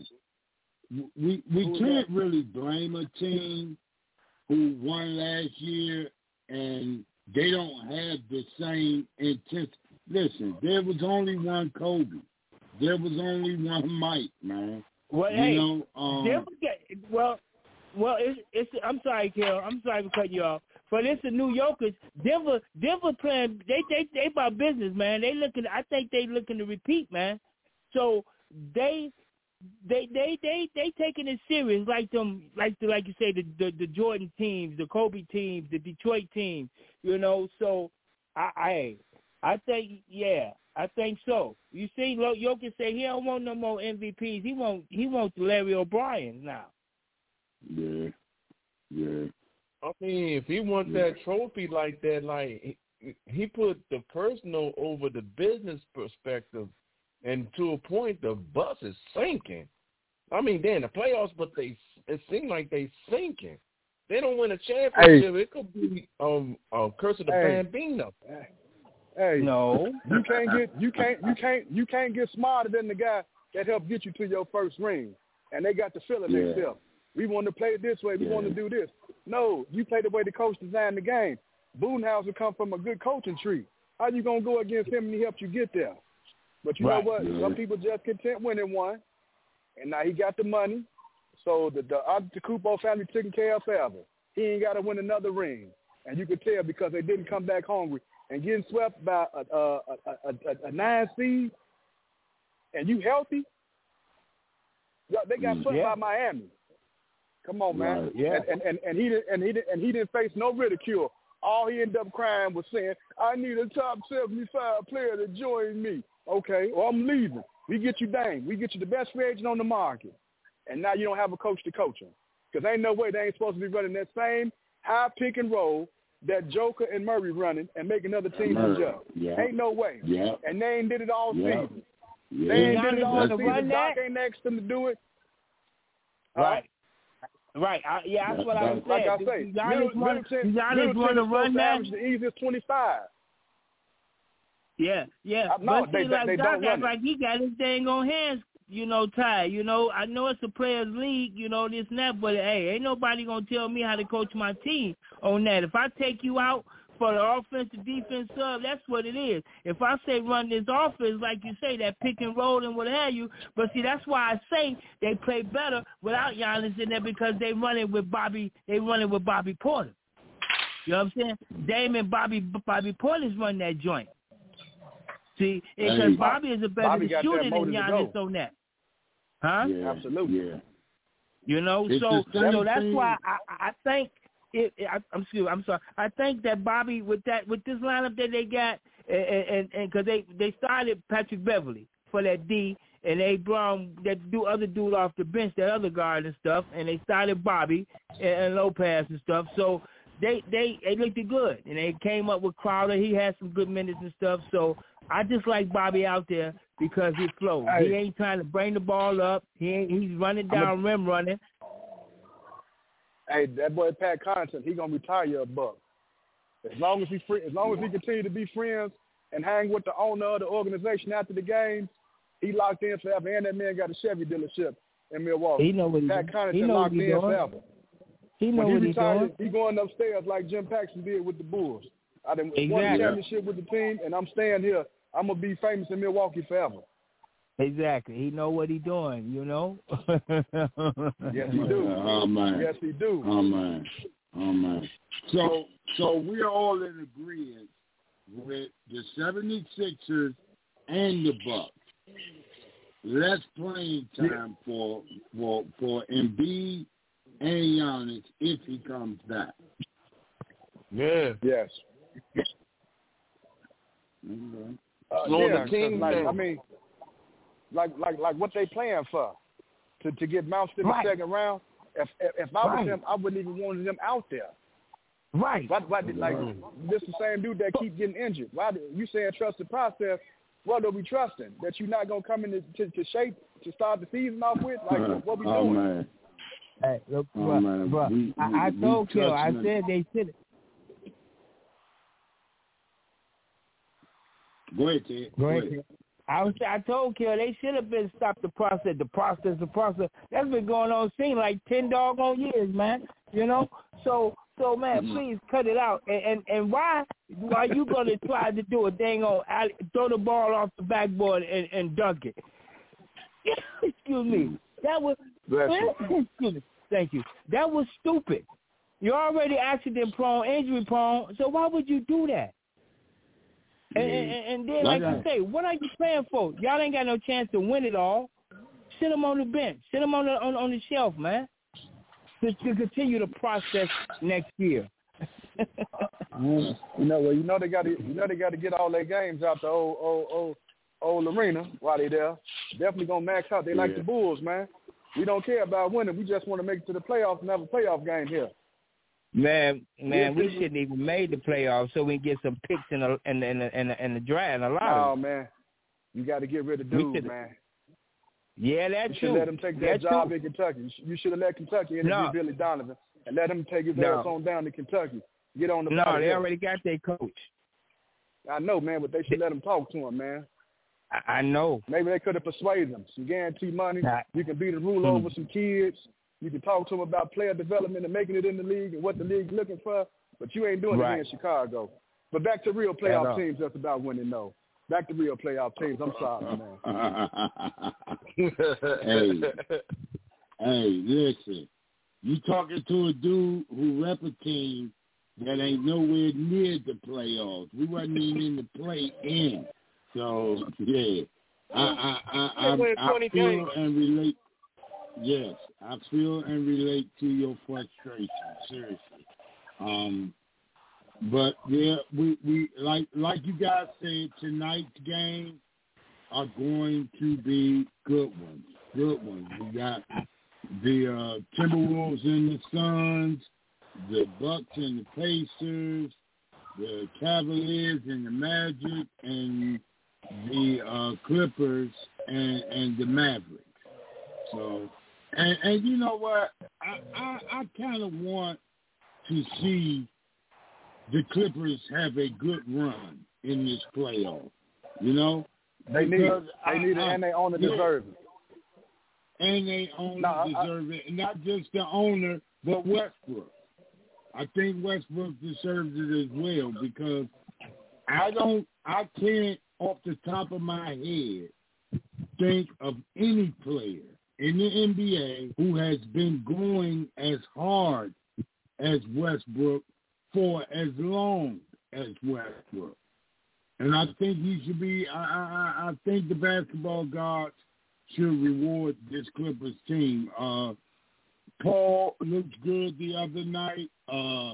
we we Who's can't really blame a team who won last year and they don't have the same intensity. Listen, there was only one Kobe. There was only one Mike, man. Well, You hey, know, um, Denver get, well, well, it's it's. I'm sorry, Kel. I'm sorry for cutting you off. But it's the New Yorkers. Denver, Denver playing. They they they about business, man. They looking. I think they looking to repeat, man. So they they they they they taking it serious, like them, like the, like you say, the, the the Jordan teams, the Kobe teams, the Detroit teams. You know, so I I I think yeah. I think so. You see, Jokic say he don't want no more M V Ps. He want he wants Larry O'Brien now. Yeah, yeah. I mean, if he wants Yeah. that trophy like that, like he, he put the personal over the business perspective, and to a point, the bus is sinking. I mean, they're in the playoffs, but they it seems like they sinking. They don't win a championship. Hey. It could be um a curse of the Hey. Bambino. Hey, No, you can't get you can't you can't you can't get smarter than the guy that helped get you to your first ring. And they got the feeling Yeah. themselves. We want to play it this way. We Yeah. want to do this. No, you play the way the coach designed the game. Boonhauser come from a good coaching tree. How you gonna go against him and he helped you get there? But you right. know what? Yeah. Some people just content winning one, and now he got the money. So the the Antetokounmpo family taken care of forever. He ain't got to win another ring, and you could tell because they didn't come back hungry and getting swept by a a, a, a, a nine seed, and you healthy. They got swept yeah. by Miami. Come on, man. Right. Yeah. And, and and and he didn't and he didn't and he didn't face no ridicule. All he ended up crying was saying, "I need a top seventy-five player to join me." Okay, well I'm leaving. We get you Dame. We get you the best free agent on the market, and now you don't have a coach to coach him because ain't no way they ain't supposed to be running that same high pick and roll that Joker and Murray running and making other teams adjust. Yeah. Ain't no way. Yeah. And they ain't did it all Yeah. season. Yeah. They ain't did it all Giannis season. Doc that? ain't asked them to do it. Right. Right. I, yeah, that's what I was Like saying. I say, Giannis Middleton, want Middleton, Giannis Middleton want to is supposed run to that. average the easiest twenty-five. Yeah, yeah. Uh, no, but they- see, they- like they Doc don't run act it. like he got his dang on hands, you know, tied. You know, I know it's a players' league, you know, this and that, but hey, ain't nobody gonna tell me how to coach my team on that. If I take you out for the offensive defense sub, that's what it is. If I say run this offense, like you say, that pick and roll and what have you, but see, that's why I say they play better without Giannis in there because they run it with Bobby. They run it with Bobby Porter. You know what I'm saying? Dame and Bobby Bobby Porter's run that joint. See, because Hey, Bobby is a better Bobby got shooter that than motive to Giannis go. on that. Huh? Yeah. Absolutely. Yeah. You know, It's so the same so that's thing. why I, I think it. I, I'm excuse, I'm sorry. I think that Bobby with that with this lineup that they got, and and because they they started Patrick Beverly for that D, and they brought that do other dude off the bench, that other guard and stuff, and they started Bobby and, and Lopez and stuff. So they they they looked good, and they came up with Crowder. He had some good minutes and stuff. So I just like Bobby out there because he flows. Hey. He ain't trying to bring the ball up. He ain't, he's running down rim running. Hey, that boy Pat Connaughton, he gonna retire a buck. As long as he free, as long as he continue to be friends and hang with the owner of the organization after the game, he locked in forever. And that man got a Chevy dealership in Milwaukee. He know what he's Pat doing. He Connaughton know what locked he's in doing. forever. He know When he what he's doing. retired, he going upstairs like Jim Paxson did with the Bulls. I done won a Exactly. championship with the team, and I'm staying here. I'm gonna be famous in Milwaukee forever. Exactly. He know what he doing, you know? Yes, he do. Oh man. Yes, he do. Oh man. Oh man. So so we're all in agreement with the seventy-sixers and the Bucks. Less playing time for for for Embiid and Giannis if he comes back. Yeah. Yes. Okay. Uh, Slowing yeah, the team 'cause, like, down. I mean, like like like what they playing for? To to get bounced in Right. the second round. If if, if I was Right. him, I wouldn't even want them out there. Right. Why, why did, like this the same dude that keep getting injured? Why do, you saying trust the process? What are we trusting? That you're not gonna come in to, to, to shape to start the season off with? Like what we oh doing? man. Hey, look, Oh, bruh, man. bruh, We- I, I we- told we Kill, I touching said they should. Go ahead, Ted. Go ahead. Kill. I was, I told Kill they should have been stopped the process, the process, the process. That's been going on, seem like ten doggone years, man. You know, so so man, Mm-hmm. please cut it out. And and, and why why you gonna try to do a dang on throw the ball off the backboard and, and dunk it? Excuse me. That was Bless you. excuse me. Thank you. That was stupid. You're already accident prone, injury prone, so why would you do that? And, and, and then, like you say, what are you playing for? Y'all ain't got no chance to win it all. Sit them on the bench. Sit them on the on, on the shelf, man. To, to continue the process next year. You know, well, you know they got to, you know they got to get all their games out the old, old, old, old arena while they there. Definitely gonna max out. They like Yeah. the Bulls, man. We don't care about winning. We just want to make it to the playoffs and have a playoff game here. Man, man, we Yeah. shouldn't even made the playoffs so we can get some picks in the in the in the, in the, in the draft and a lot No, of them. man, you got to get rid of We dudes, should- man. Yeah, You that's should true. let him take that That's job true. in Kentucky. You sh- You should have let Kentucky interview No. Billy Donovan and let him take his No. ass on down to Kentucky. Get on the No, body they hill. already got their coach. I know, man, but they should let him talk to him, man. I, I know. Maybe they could have persuaded him. Some guaranteed money. Nah. You can be the rule Hmm. over some kids. You can talk to them about player development and making it in the league and what the league's looking for. But you ain't doing it Right. here in Chicago. But back to real At playoff all. teams, that's about winning, though. Back to real playoff teams. I'm sorry, man. hey, hey, listen. You talking to a dude who rep a team that ain't nowhere near the playoffs. We wasn't even in the play-in. So, yeah. I, I, I, I, I feel and relate. Yes, I feel and relate to your frustration, seriously. Um, but yeah, we, we like like you guys said, tonight's games are going to be good ones. Good ones. We got the uh, Timberwolves and the Suns, the Bucks and the Pacers, the Cavaliers and the Magic, and the uh, Clippers and, and the Mavericks. So, and, and you know what? I, I, I kind of want to see the Clippers have a good run in this playoff. You know, they need it. They I, need it, I, and they own it, yeah. deserve it. And they own no, it, deserve I, it. And not just the owner, but Westbrook. I think Westbrook deserves it as well because I don't, I can't, off the top of my head, think of any player in the N B A who has been going as hard as Westbrook for as long as Westbrook. And I think he should be, I, I, I think the basketball gods should reward this Clippers team. Uh, Paul looked good the other night. Uh,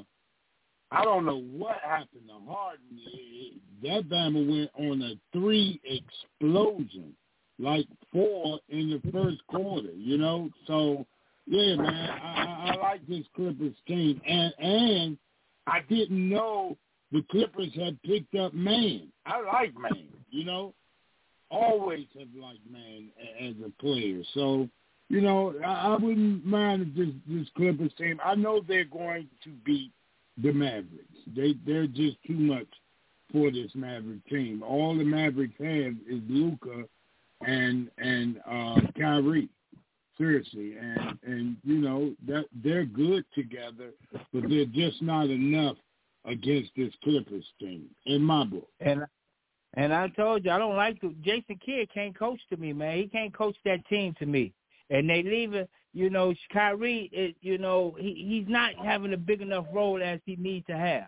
I don't know what happened to Harden. That Bama went on a three explosion, like four in the first quarter, you know? So, yeah, man, I, I like this Clippers team. And, and I didn't know the Clippers had picked up Man. I like Man, you know? Always have liked Man as a player. So, you know, I, I wouldn't mind if this, this Clippers team, I know they're going to beat the Mavericks. They, they're just too much for this Maverick team. All the Mavericks have is Luka and and uh, Kyrie. Seriously. And, and you know, that they're good together, but they're just not enough against this Clippers team, in my book. And and I told you, I don't like the Jason Kidd can't coach to me, man. He can't coach that team to me. And they leave it, you know, Kyrie, it, you know, he, he's not having a big enough role as he needs to have.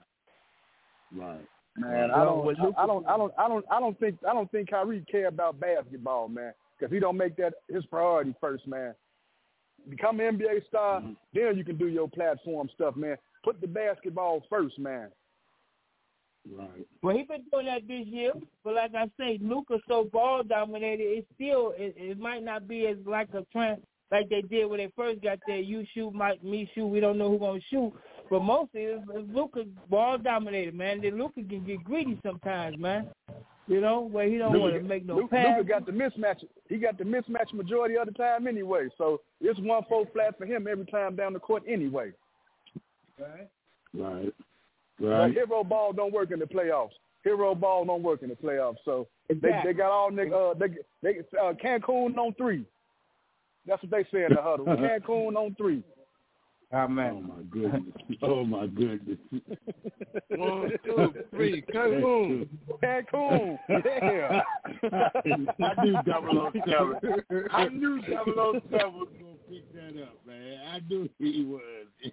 Right. Man, I don't, I don't, I don't, I don't, I don't think, I don't think Kyrie care about basketball, man, because he don't make that his priority first, man. Become an N B A star, mm-hmm. then you can do your platform stuff, man. Put the basketball first, man. Right. Well, he's been doing that this year, but like I say, Luka's so ball dominated. It still, it, it might not be as like a trend like they did when they first got there. You shoot, Mike, me shoot. We don't know who's gonna shoot, but mostly it's, it's Luka ball dominated, man. Then Luka can get greedy sometimes, man. You know, where he don't want to make no Luka, pass. Luka got the mismatch. He got the mismatch majority of the time anyway. So it's one four flat for him every time down the court anyway. Right. Right. Right. But hero ball don't work in the playoffs. Hero ball don't work in the playoffs. So exactly. they they got all nigga. Uh, they they uh, Cancun on three. That's what they say in the huddle. Cancun on three. Oh man. Oh my goodness. Oh my goodness. One, two, three. Cancun. Cancun. Yeah. I knew double oh seven. I knew double oh seven was gonna pick that up, man. I knew he was.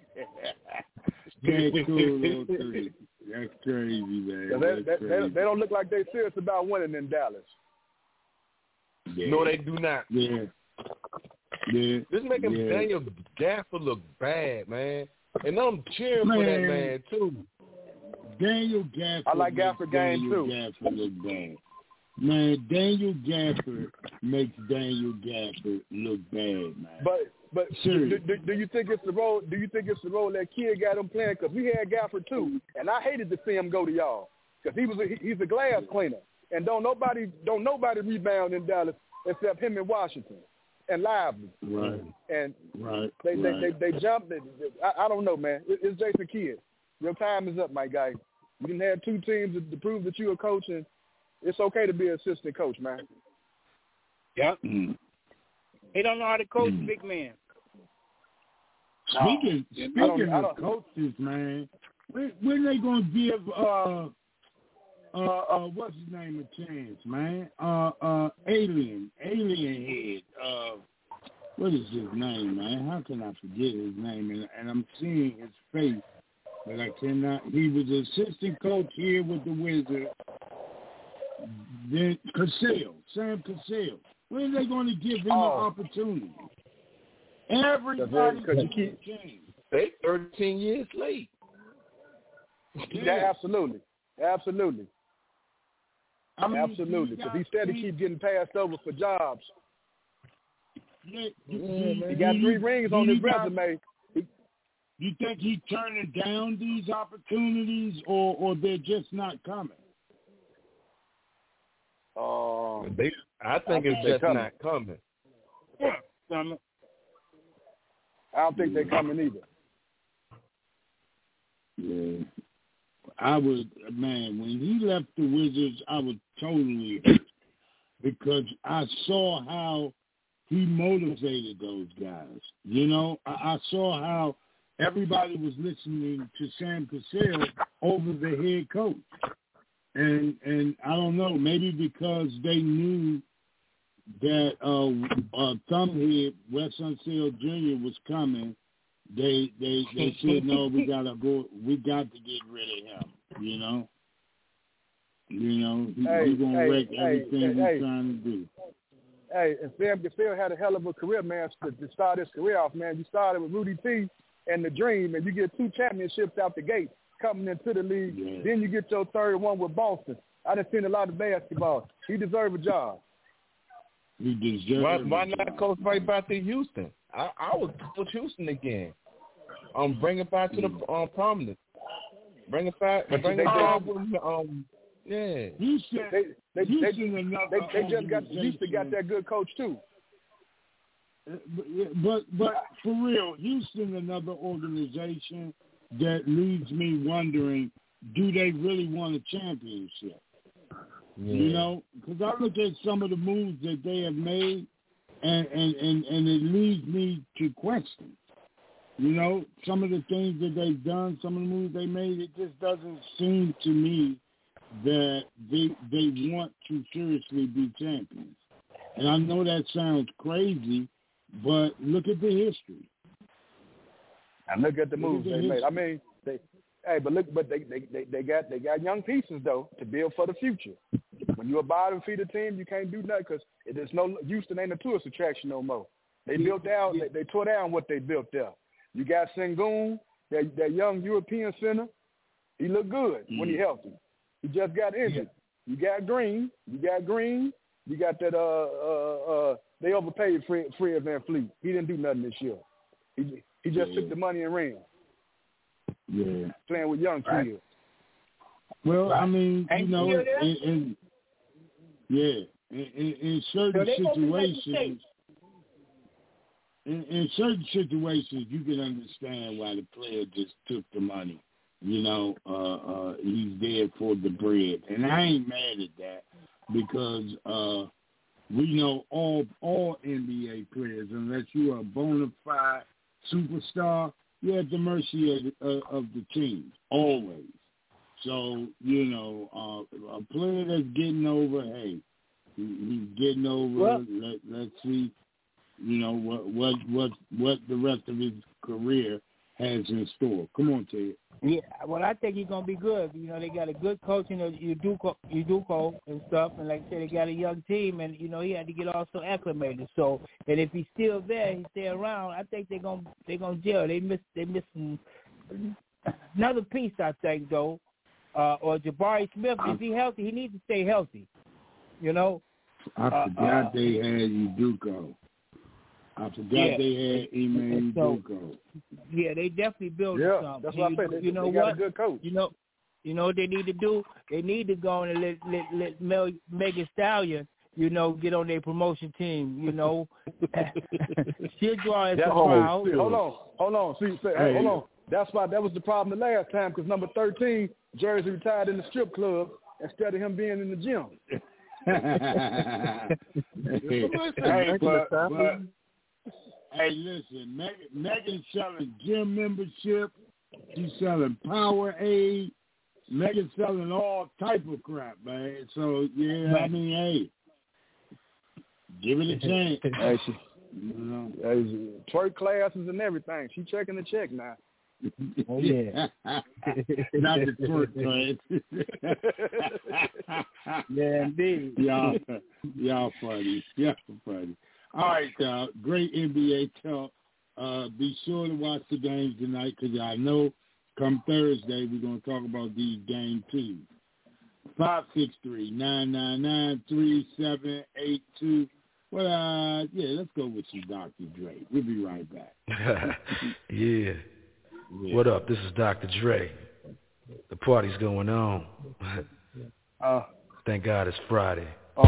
Cancun on three. That's crazy, man. So they, they, crazy. They, they don't look like they're serious about winning in Dallas. Yeah. No, they do not. Yeah. Yeah. This making yeah. Daniel Gafford look bad, man. And I'm cheering man. for that man, too. Daniel Gafford. I like Gafford game, Daniel too. Gafford look bad. Man, Daniel Gafford makes Daniel Gafford look bad, man. But but do, do, do you think it's the role? Do you think it's the role that kid got him playing? Because we had Gafford too, and I hated to see him go to y'all because he was a, he's a glass cleaner, and don't nobody don't nobody rebound in Dallas except him in Washington and Lively. Right. And right. They right. They, they they jumped. They, I, I don't know, man. It, it's Jason Kidd. Your time is up, my guy. You didn't have two teams to, to prove that you're a coach, and it's okay to be an assistant coach, man. Yep. Mm. He don't know how to coach mm. big man. Speaking, speaking of coaches, man, when, when they gonna give uh uh, uh, what's his name? A chance, man. Uh, uh, Alien, Alien Head. Uh, what is his name, man? How can I forget his name? And, and I'm seeing his face, but I cannot. He was assistant coach here with the Wizards. Then Cassell, Sam Cassell. When are they going to give him Oh. an opportunity? Everybody Because you keep, They thirteen years late. yeah, absolutely, absolutely, I mean, absolutely. Because he said he keep getting passed over for jobs. Yeah, He got three rings on his resume. You think he's turning down these opportunities, or, or they're just not coming? Uh, They, I think it's just coming. not coming. Yeah, coming. I don't think they're coming either. Yeah. I was, man, when he left the Wizards, I was totally hurt because I saw how he motivated those guys. You know, I, I saw how everybody was listening to Sam Cassell over the head coach. And and I don't know, maybe because they knew that uh, uh, Thumbhead, Wes Unseld Junior was coming, they they they said no, we gotta go, we got to get rid of him. You know, you know, he, Hey, he gonna hey, wreck hey, everything hey, we're hey. trying to do. Hey, and Sam Cassell had a hell of a career, man, to, to start his career off, man. You started with Rudy T and the Dream, and you get two championships out the gate coming into the league. Yeah. Then you get your third one with Boston. I done seen a lot of basketball. He deserved a job. He deserves. Why, why not coach right back to Houston? I, I would coach Houston again. Um, bring it back to the um, prominence. Bring it back. But Bring they it just- back. With, um, yeah. Houston, They they they, Houston another they, they just got organization. Houston got that good coach too. But but for real, Houston, another organization that leaves me wondering, do they really want a championship? Yeah. You know, because I look at some of the moves that they have made, and, and, and, and it leads me to question. You know, some of the things that they've done, some of the moves they made, it just doesn't seem to me that they they want to seriously be champions. And I know that sounds crazy, but look at the history. And look at the Look moves at the they made. history. I mean, they hey, but look, but they, they they they got they got young pieces though to build for the future. When you're a bottom feeder team, you can't do nothing because there's no Houston ain't a tourist attraction no more. They built out, they, they tore down what they built there. You got Sengun, that that young European center. He looked good mm. when he healthy. He just got injured. Yeah. You got Green. You got Green. You got that. Uh, uh, uh, they overpaid Fred, Fred Van Fleet. He didn't do nothing this year. He he just yeah. took the money and ran. Yeah, playing with young right. kids. Well, I mean, you know, you in, in, yeah, in, in, in certain so situations, in, in certain situations, you can understand why the player just took the money. You know, uh, uh, he's there for the bread, and I ain't mad at that because uh, we know all all N B A players, unless you are a bona fide superstar, you're at the mercy of, uh, of the team always. So, you know, uh, a player that's getting over, hey, he, he's getting over. Well, let, let's see, you know, what what what what the rest of his career has in store. Come on, Ted. Yeah, well, I think he's gonna be good. You know, they got a good coach, you know, Udoka, Udoka and stuff, and like I said, they got a young team, and you know, he had to get also acclimated. So, and if he's still there, he stay around. I think they're gonna they're gonna gel. They miss they missing another piece, I think, though. Uh, or Jabari Smith, if he's healthy, he needs to stay healthy. You know. I uh, forgot uh, they had Udoka. I forgot yeah. they had Ime so, Udoka. Yeah, they definitely building Yeah, something. that's what you, I said. They, you know they got what? a good coach. You know, you know what they need to do? They need to go on and let let let Mel, Megan Stallion, you know, get on their promotion team. You know, she'll draw us a crowd. Hold on, hold on. See, say, hey, hold on. That's why that was the problem the last time because number thirteen, Jersey retired in the strip club instead of him being in the gym. hey, but, but, hey, listen, Megan, Megan's selling gym membership. She's selling Powerade. Megan selling all type of crap, man. So yeah, I mean, hey, give it a chance. Hey, she, you know, hey, twerk classes and everything. She checking the check now. Oh yeah, not the twerk class. Yeah, indeed. Y'all, y'all funny. Y'all funny. All right, uh, great N B A talk. Uh, be sure to watch the games tonight because I know come Thursday we're going to talk about these game twos. five six three, nine nine nine, three seven eight two. Well, uh, yeah, let's go with you, Doctor Dre. We'll be right back. yeah. yeah. What up? This is Doctor Dre. The party's going on. uh, Thank God it's Friday. Oh.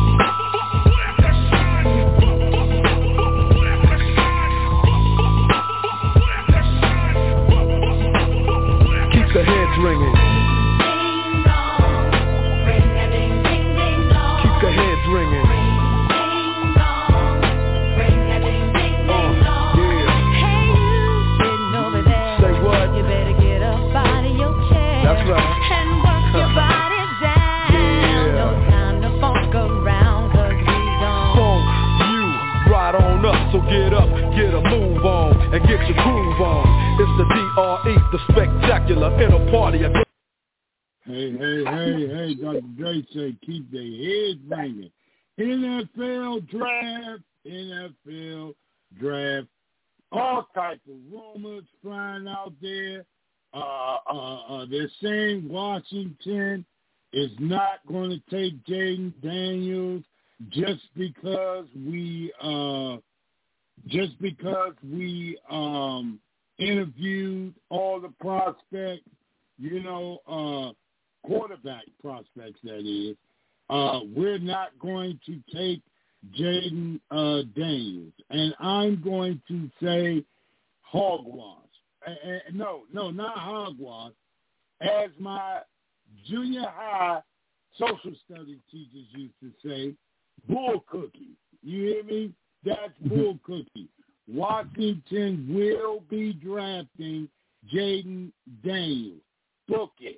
The heads ringing. Keep the heads ringing. Uh, yeah. Hey, you sitting over there. Say what? You better get up out of your chair. That's right. And work your body down. Yeah. No time to funk around, cause we gon' Funk you right on up. So get up, get a move on, and get your groove on. It's the D R E, the spectacular in a party. Hey, hey, hey, hey, Doctor Dre say keep their heads ringing. N F L draft, N F L draft, all types of rumors flying out there. Uh, uh, uh, they're saying Washington is not going to take Jaden Daniels just because we, uh, just because we, um, interviewed all the prospects, you know, uh, quarterback prospects, that is. Uh, we're not going to take Jaden uh, Daniels. And I'm going to say hogwash. Uh, uh, no, no, not hogwash. As my junior high social studies teachers used to say, bull cookie. You hear me? That's bull cookie. Washington will be drafting Jaden Daniels. Book it.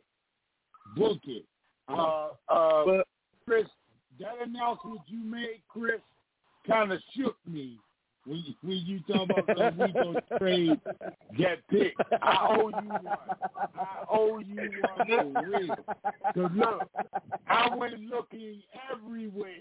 Book it. Uh, uh, but, Chris, that announcement you made, Chris, kind of shook me when you, when you talk about the we going to trade that pick. I owe you one. I owe you one for real. Because look, I went looking everywhere.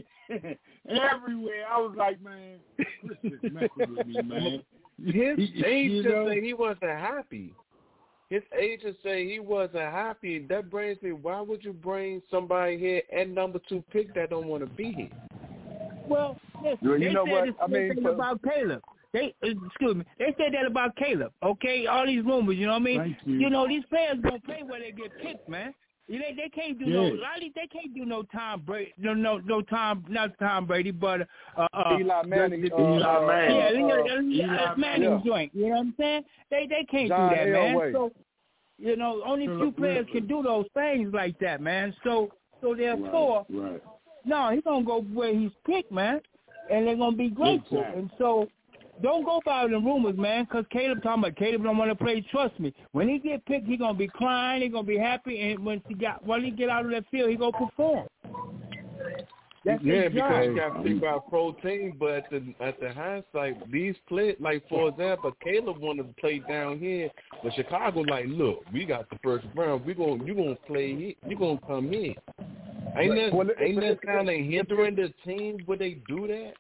everywhere. I was like, man, Chris is messing with me, man. His agent know? said he wasn't happy. His agent said he wasn't happy. That brings me, why would you bring somebody here at number two pick that don't want to be here? Well, listen, You they know said what? this I mean, thing for- about Caleb. They excuse me. They said that about Caleb. Okay, all these rumors. You know what I mean? Thank you. know these players gonna play where they get picked, man. You know, they can't do Yeah. no. A lot of these, they can't do no Tom Brady. No, no, no Tom. Not Tom Brady, but uh, uh, Eli Manning. the- the- uh, Eli uh, Manning. yeah, uh, Eli, uh, Eli, Eli Manning Manning. joint. You know what I'm saying? They they can't John do that, man. Elway. So you know, only few Philip players Rivers. can do those things like that, man. So so therefore. Right, right. No, he's gonna go where he's picked, man, and they're gonna be grateful. Exactly. And so, don't go by the rumors, man, because Caleb talking about Caleb don't want to play. Trust me, when he get picked, he gonna be crying. He gonna be happy, and when he got when he get out of that field, he gonna perform. That's Yeah, his job. because you got to think about protein, but at the at the hindsight, these players, like for example, Caleb wanted to play down here, but Chicago like, look, we got the first round, we gonna you gonna play here, you gonna come in. Ain't that Well, it- ain't it- that kind of hindering the team when they do that?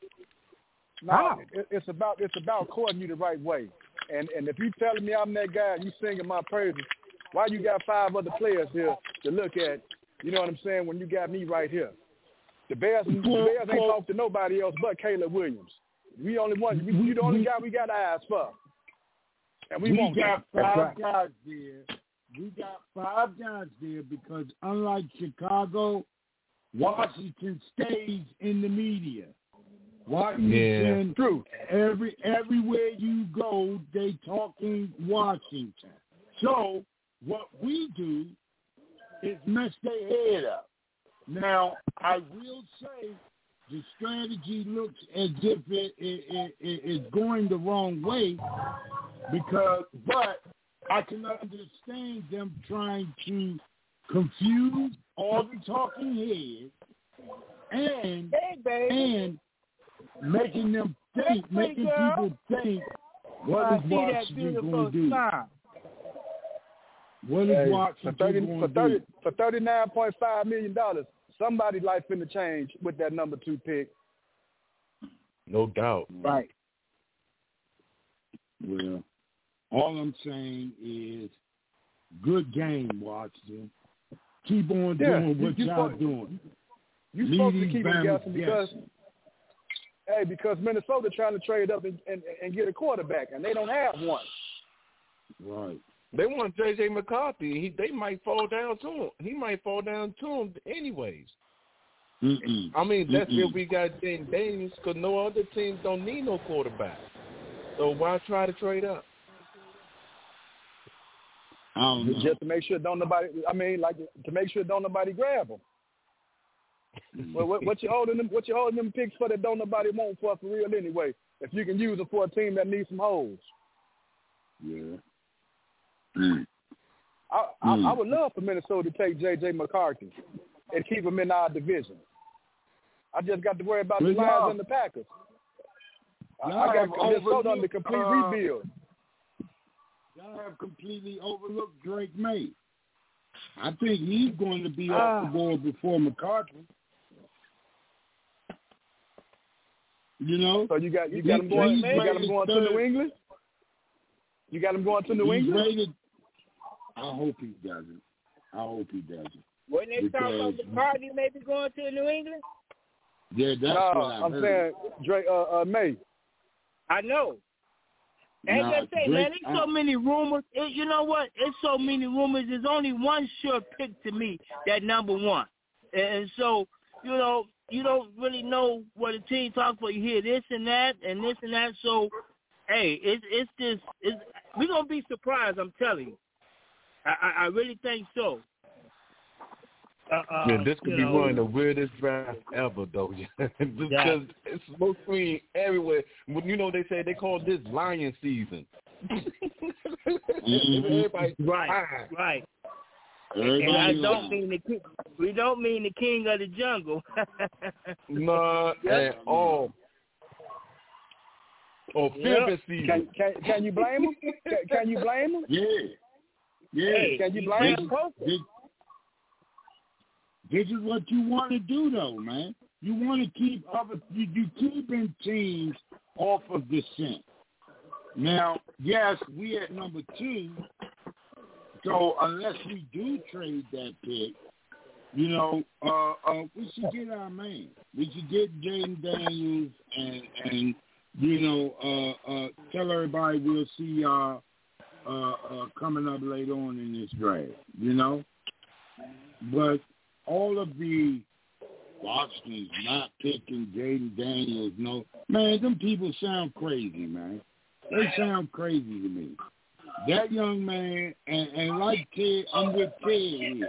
No, it, it's about it's about courting you the right way. And and if you telling me I'm that guy and you singing my praises, why you got five other players here to look at? You know what I'm saying? When you got me right here, the Bears, the Bears ain't talked to nobody else but Caleb Williams. We only one. We, you the only guy we got eyes for, and we, We won't got get. five guys there. We got five guys there because unlike Chicago, Washington stays in the media. Washington, Yeah. true. Every everywhere you go, they talking Washington. So what we do is mess their head up. Now I will say the strategy looks as if it, it, it, it is going the wrong way because, but I can understand them trying to confuse all the talking heads, and hey, and making them think, hey, making girl. people think, what I is see Washington going to do? Smile. What is Hey, Washington for thirty going for to thirty do? for thirty nine point five million dollars? Somebody's life finna change with that number two pick. No doubt. Right. Well, all I'm saying is, good game, Washington. Keep on Yeah, doing what you, you y'all supposed, doing. You Leave supposed to these keep them Bama's guessing because, guessing. hey, because Minnesota trying to trade up and, and, and get a quarterback, and they don't have one. Right. They want J J McCarthy. He, they might fall down to him. He might fall down to him anyways. Mm-mm. I mean, that's Mm-mm. if we got Jaden Daniels, because no other teams don't need no quarterback. So why try to trade up? I don't know. Just to make sure don't nobody. I mean, like to make sure don't nobody grab them. Well, what, what you holding them? What you holding them picks for that don't nobody want for for real anyway? If you can use them for a team that needs some holes. Yeah. Mm. I, Mm. I, I would love for Minnesota to take J J McCarthy and keep him in our division. I just got to worry about Good the Lions job. and the Packers. I, Y'all I got have Minnesota under overlooked, complete uh, rebuild. Y'all have completely overlooked Drake May. I think he's going to be Uh, off the board before McCarthy. You know? So you got you He- got him going. he's You got him rated going to third. New England. You got him going to New He's England. rated. I hope he doesn't. I hope he doesn't. When they talk about Because- McCarthy maybe going to New England? Yeah, that's no, what I I'm heard. saying Drake uh, uh, May. I know. As Nah, I say, Drake, man, there's so uh, many rumors. It, you know what? It's so many rumors. There's only one sure pick to me, that number one. And so, you know, you don't really know what a team talks for. You hear this and that and this and that. So, hey, it's it's this. It's, we're going to be surprised, I'm telling you. I, I, I really think so. Uh, uh, Man, this could you be know, one of the weirdest drafts ever, though. Because it's mostly everywhere. When, you know, they say they call this lion season. Everybody, right, right. Everybody And I lying. don't mean the king, we don't mean the king of the jungle. Not Yep. at all. Oh, Yep. fifth season. Can, can can you blame him? Can, can you blame him? Yeah. Yeah. Hey, Can you he's blame This, him? this, this is what you want to do, though, man. You want to keep other, you, you keeping teams off of descent. Now, yes, we at number two, so unless we do trade that pick, you know, uh, uh, we should get our man. We should get Jaden Daniels and, and you know, uh, uh, tell everybody we'll see y'all uh, uh, coming up later on in this draft, you know. But all of the Washington's not picking Jaden Daniels, no. Man, them people sound crazy, man. They sound crazy to me. That young man, and, and like Ted, I'm with Ted here.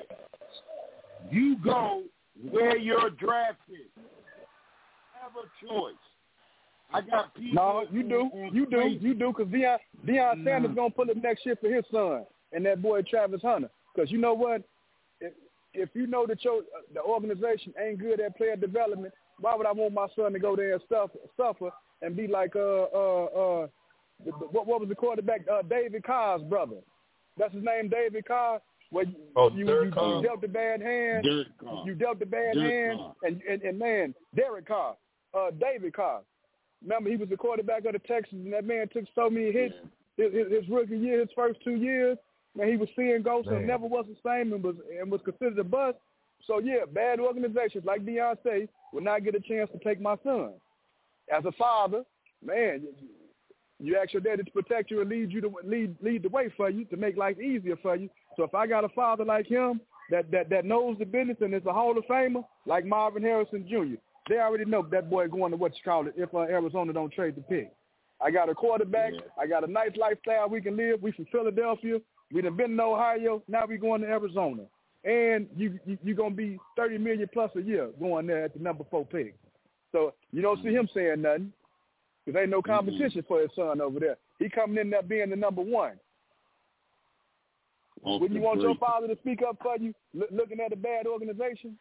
You go where you're drafted. Have a choice. I got people. No, you do, you do, you do, because Deion, Deion Nah. Sanders gonna pull up next year for his son and that boy Travis Hunter. Because you know what, if, if you know that your the organization ain't good at player development, why would I want my son to go there and suffer, suffer and be like uh uh uh the, the, what what was the quarterback uh, David Carr's brother? That's his name, David Carr. Where you, Oh, you, Derek you, Carr. you dealt the bad hand, Derek Carr. you dealt the bad Derek hand, Carr. and, and and man, Derek Carr, uh, David Carr. Remember, he was the quarterback of the Texans, and that man took so many hits his, his, his rookie year, his first two years. Man, he was seeing ghosts and Man. never was the same and was and was considered a bust. So, yeah, bad organizations like Deion say will not get a chance to take my son. As a father, man, you, you ask your daddy to protect you and lead you to lead lead the way for you to make life easier for you. So if I got a father like him that that, that knows the business and is a Hall of Famer like Marvin Harrison Junior, they already know that boy going to what you call it if uh, Arizona don't trade the pick. I got a quarterback. Yeah. I got a nice lifestyle we can live. We from Philadelphia. We done been in Ohio. Now we going to Arizona. And you you you gonna be thirty million plus a year going there at the number four pick. So you don't see him saying nothing because ain't no competition mm-hmm. for his son over there. He coming in there being the number one. Off Wouldn't the you want break. your father to speak up for you, look, looking at a bad organization?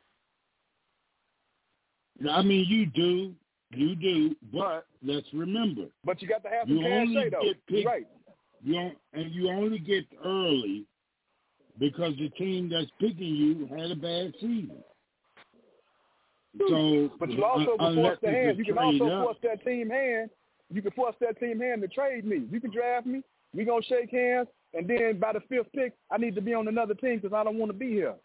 I mean, you do, you do, but let's remember. But you got to have some You cash only say, though. get picked, Right. you don't, and you only get early because the team that's picking you had a bad season. So, but you also uh, can force the hand. You can also up, force that team hand. You can force that team hand to trade me. You can draft me. We gonna shake hands, and then by the fifth pick, I need to be on another team because I don't want to be here.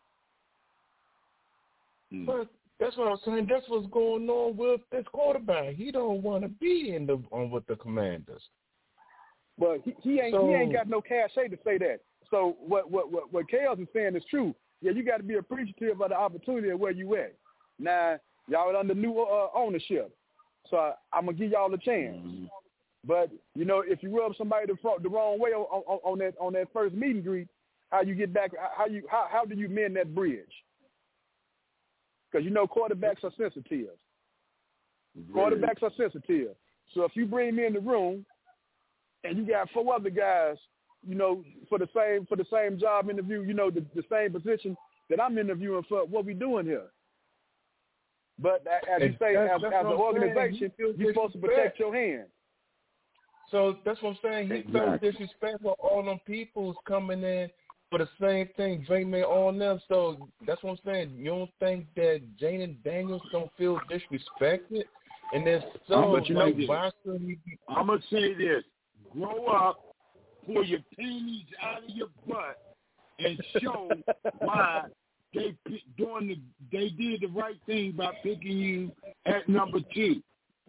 But that's what I'm saying. That's what's going on with this quarterback. He don't want to be in the on with the Commanders. But he, he ain't So, he ain't got no cachet to say that. So what what what what Kales is saying is true. Yeah, you got to be appreciative of the opportunity of where you at. Now y'all are under new uh, ownership, so I, I'm gonna give y'all a chance. Mm-hmm. But you know, if you rub somebody the, the wrong way on, on, on that on that first meet and greet, how you get back? How you how how do you mend that bridge? Because you know quarterbacks are sensitive. Mm-hmm. Quarterbacks are sensitive. So if you bring me in the room and you got four other guys, you know, for the same for the same job interview, you know, the, the same position that I'm interviewing for, what we doing here? But as you say, as, as an organization, you're supposed to protect your hand. So that's what I'm saying. He exactly. felt disrespectful. All them people's coming in for the same thing, Drake made on them. So that's what I'm saying. You don't think that Jaden Daniels don't feel disrespected? And then so, but you like, know why should he be? I'm gonna say this: grow up, pull your panties out of your butt, and show why they doing the they did the right thing by picking you at number two.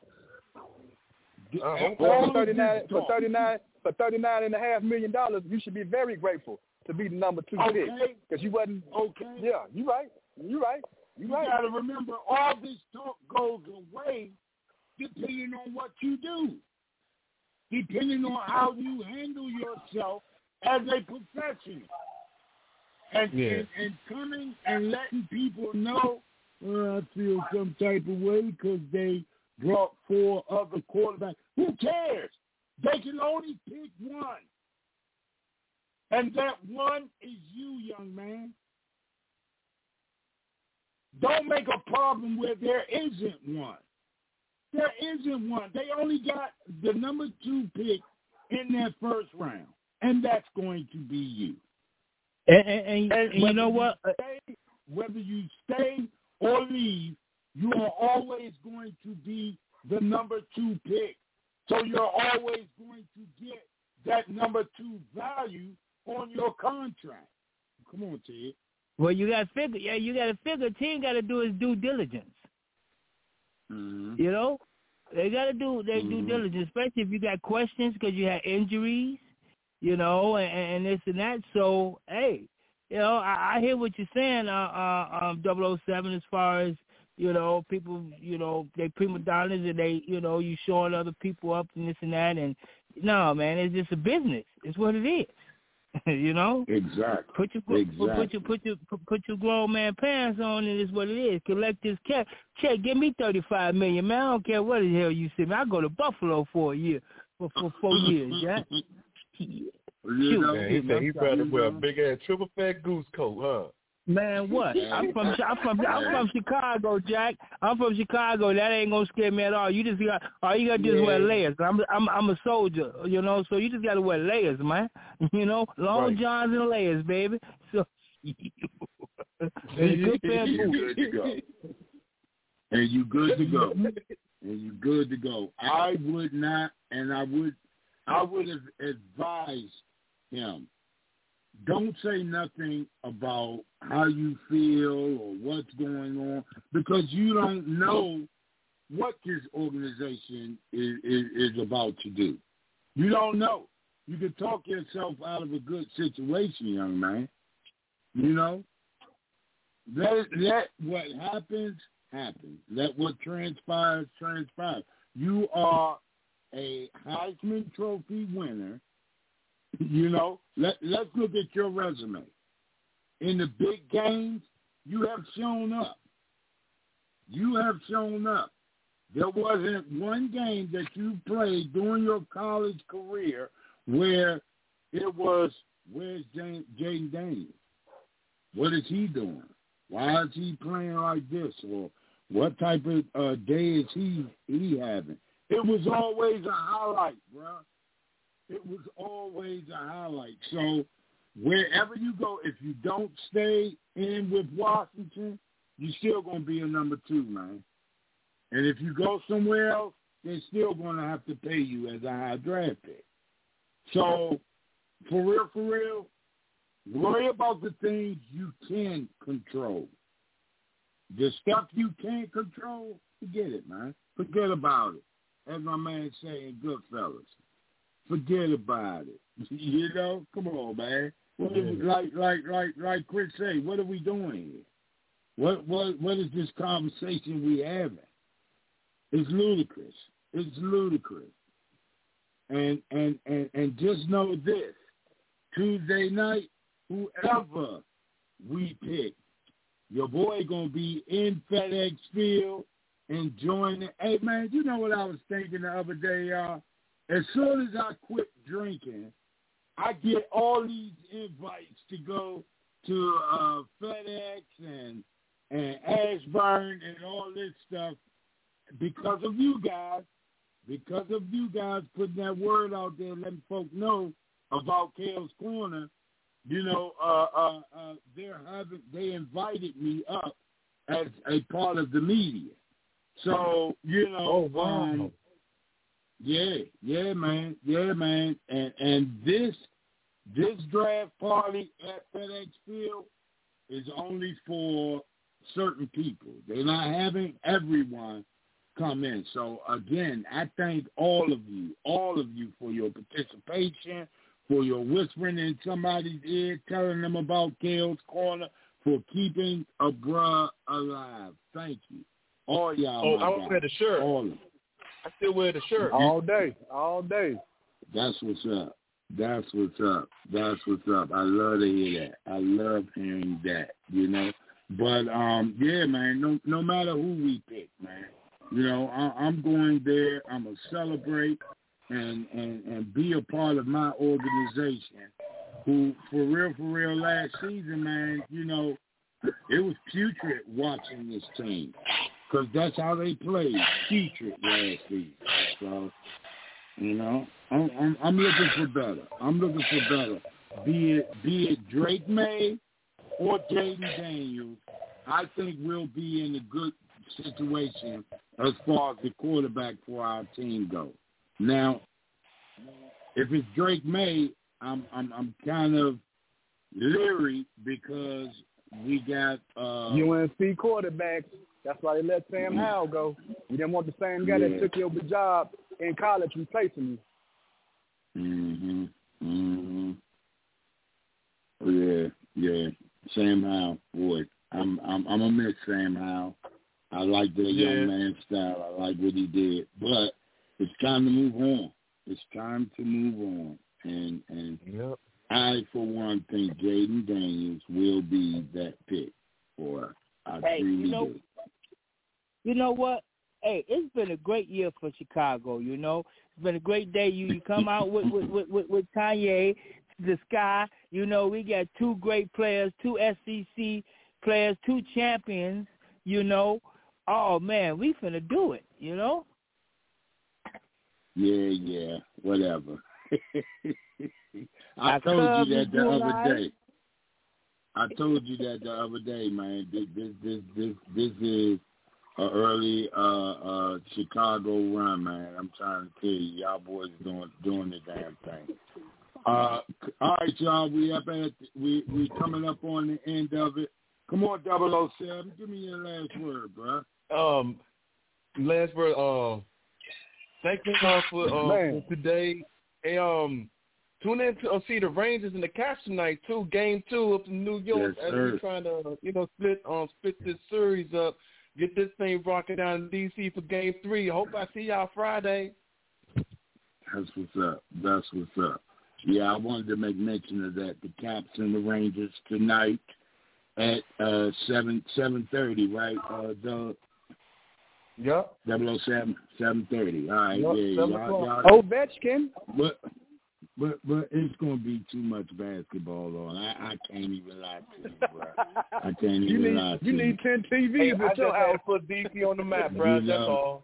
Uh, for thirty-nine, for thirty-nine, for thirty-nine and a half million dollars, you should be very grateful to be the number two okay. pick because you wasn't. Okay. Yeah, you right. You right. You, you right. You got to remember, all this talk goes away depending on what you do, depending on how you handle yourself as a professional, and yeah. and, and coming and letting people know, well, I feel some type of way because they brought four other quarterbacks. Who cares? They can only pick one. And that one is you, young man. Don't make a problem where there isn't one. There isn't one. They only got the number two pick in their first round, and that's going to be you. And, and, and, and you know you what? Stay, whether you stay or leave, you are always going to be the number two pick. So you're always going to get that number two value on your contract. Come on, Ted. Well, you got to figure. Yeah, you got to figure. Team got to do his due diligence. Mm-hmm. You know, they got to do their mm-hmm. due diligence, especially if you got questions because you had injuries. You know, and, and this and that. So, hey, you know, I, I hear what you're saying, uh, uh, um, double oh seven, as far as, you know, people, you know, they prima donnas and they, you know, you showing other people up and this and that. And, no, man, it's just a business. It's what it is. You know? Exactly. Put your put, exactly. put your put your put your grown man pants on, and it's what it is. Collect this cash. Check, give me thirty-five million, man. I don't care what the hell you say, man. I go to Buffalo for a year, for for four years, Jack. You know, man, he said he better wear a big ass triple fat goose coat, huh? Man, what? I'm from I'm from I'm from Chicago, Jack. I'm from Chicago. That ain't gonna scare me at all. You just got all you gotta do yeah. is wear layers. I'm I'm I'm a soldier, you know. So you just gotta wear layers, man. You know, long right. johns and layers, baby. So and you good to go. And you good to go. And you good to go. I would not, and I would, I would have advised him. Don't say nothing about how you feel or what's going on because you don't know what this organization is, is, is about to do. You don't know. You can talk yourself out of a good situation, young man. You know? Let, let what happens, happen. Let what transpires, transpire. You are a Heisman Trophy winner. You know, let, let's look at your resume. In the big games, you have shown up. You have shown up. There wasn't one game that you played during your college career where it was where's Jaden Daniels? What is he doing? Why is he playing like this? Or what type of uh, day is he he having? It was always a highlight, bro. It was always a highlight. So wherever you go, if you don't stay in with Washington, you're still going to be a number two, man. And if you go somewhere else, they're still going to have to pay you as a high draft pick. So, for real, for real, worry about the things you can control. The stuff you can't control, forget it, man. Forget about it. As my man saying, Goodfellas, forget about it. You know, come on, man. What is, like, like, like, like Chris say, what are we doing here? What, what, what is this conversation we having? It's ludicrous. It's ludicrous. And and and and just know this: Tuesday night, whoever we pick, your boy gonna be in FedEx Field enjoying it. Hey man, you know what I was thinking the other day, y'all? As soon as I quit drinking, I get all these invites to go to uh, FedEx and and Ashburn and all this stuff because of you guys. Because of you guys putting that word out there, letting folk know about Kale's Corner, you know, uh, uh, uh, they're having, they invited me up as a part of the media. So, you know, oh, wow. um, yeah, yeah, man, yeah, man, and and this this draft party at FedEx Field is only for certain people. They're not having everyone come in. So, again, I thank all of you, all of you for your participation, for your whispering in somebody's ear, telling them about Kale's Corner, for keeping a bruh alive. Thank you. All y'all. Oh, I wear the shirt. All of you. I still wear the shirt. All day. All day. That's what's up. That's what's up. That's what's up. I love to hear that. I love hearing that, you know. But, um, yeah, man, no, no matter who we pick, man, you know, I, I'm going there. I'm going to celebrate and, and, and be a part of my organization who, for real, for real, last season, man, you know, it was putrid watching this team because that's how they played, putrid last season. So, you know, I'm, I'm, I'm looking for better. I'm looking for better. Be it, be it Drake May or Jaden Daniels, I think we'll be in a good situation as far as the quarterback for our team goes. Now, if it's Drake May, I'm I'm I'm kind of leery because we got uh, U N C quarterbacks. That's why they let Sam Howell go. We didn't want the same guy yeah. that took your job in college replacing you. Mhm. Mhm. Oh, yeah, yeah. Sam Howell, boy, I'm I'm I'm gonna miss Sam Howell. I like that yeah. young man style. I like what he did, but it's time to move on. It's time to move on, and and yep. I, for one, think Jaden Daniels will be that pick for our hey, truly you know, do. You know what? Hey, it's been a great year for Chicago. You know, it's been a great day. You you come out with with with, with, with Kanye, the Sky. You know, we got two great players, two S E C players, two champions. You know, oh man, we finna do it. You know. Yeah, yeah, whatever. I told you that the other day. I told you that the other day, man. This this this this, this is an early uh, uh, Chicago run, man. I'm trying to tell you, y'all boys doing doing the damn thing. Uh, all right, y'all. We up at we we coming up on the end of it. Come on, double oh seven. Give me your last word, bro. Um, last word. Uh, thank you all for uh, for today. Hey, um. Tune in to uh, see the Rangers and the Caps tonight too. Game two up in New York yes, as we're trying to, you know, split um split this series up, get this thing rocking down in D C for Game three. Hope I see y'all Friday. That's what's up. That's what's up. Yeah, I wanted to make mention of that. The Caps and the Rangers tonight at uh, seven seven thirty, right? Uh, Doug. Yep. Double oh seven seven thirty. All right. Yep, yeah. seven Y'all, y'all, Ovechkin. What? but but it's gonna be too much basketball on. I, I can't even lie to you, bro. I can't even you need, lie to you. You need ten T Vs Hey, at I just your had house. to put D C on the map, bro. You That's know. all.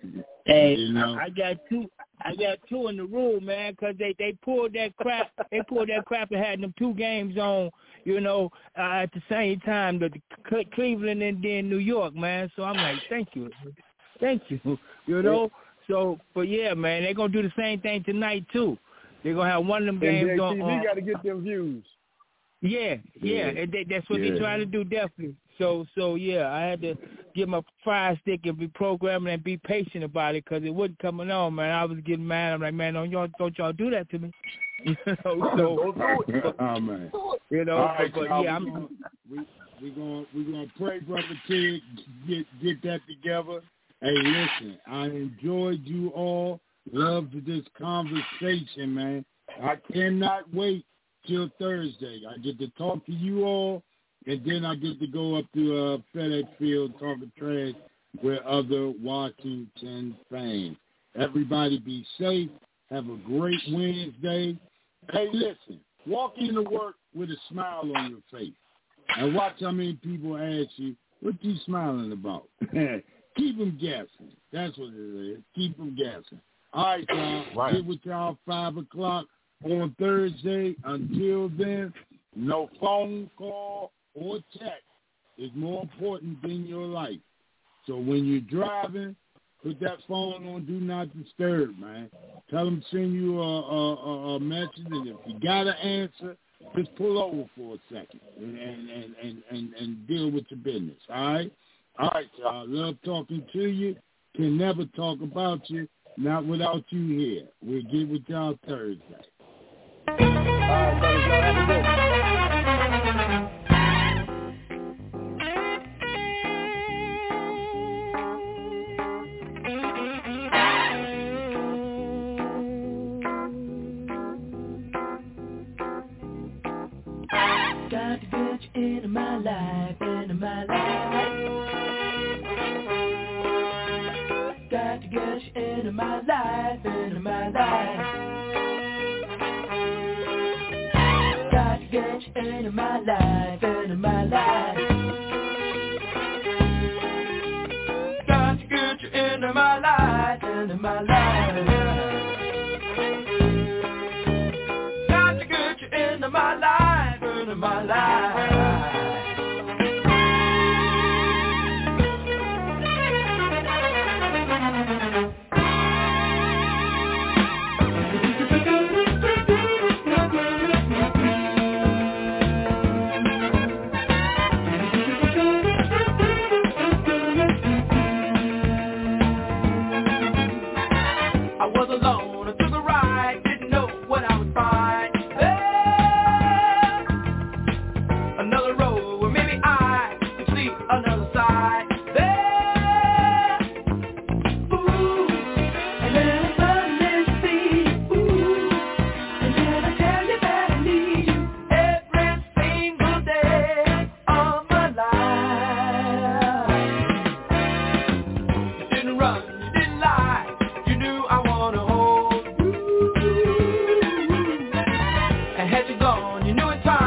Hey, You know. I, I got two. I got two in the room, man, because they, they pulled that crap. They pulled that crap and had them two games on, you know, uh, at the same time, the, the Cleveland and then New York, man. So I'm like, thank you, thank you, you know. So, but yeah, man, they're gonna do the same thing tonight too. They're gonna have one of them games N B A on. T V on got to get them views. Yeah, yeah, Yeah. and they, that's what Yeah. they're trying to do, definitely. So, so yeah, I had to give my fire stick and be programming and be patient about it because it wasn't coming on, man. I was getting mad. I'm like, man, don't y'all, don't y'all do that to me, you know? So, oh man, you know, All right, but, but y'all, yeah, we I'm. gonna, we we gonna we gonna pray, brother Ted, get get that together. Hey, listen, I enjoyed you all. Loved this conversation, man. I cannot wait till Thursday. I get to talk to you all, and then I get to go up to uh, FedEx Field talking trash with other Washington fans. Everybody be safe. Have a great Wednesday. Hey, listen, walk into work with a smile on your face. And watch how many people ask you, what you smiling about? Keep them guessing. That's what it is. Keep them guessing. All right, y'all. Right. Get with y'all five o'clock on Thursday. Until then, no phone call or text is more important than your life. So when you're driving, put that phone on Do Not Disturb, man. Tell them to send you a, a, a message, and if you got to answer, just pull over for a second and, and, and, and, and, and deal with your business, all right? All right, y'all. Love talking to you. Can never talk about you, not without you here. We'll get with y'all Thursday. All right, brothers, y'all have a good one. Got to get you into my life, into my life. Got to get you into my life, into my life. Got to get you into my life, into my life. Got to get you into my life, into my life. Got to get you into my life, into my life. I was alone, I took a ride, didn't know what I would find. Hey, another road where maybe I could see another side. There, ooh, and then I suddenly see, ooh, and then I tell you that I need you every single day of my life. You didn't run, you didn't lie. You knew I wanna hold you. And had you gone, you knew in time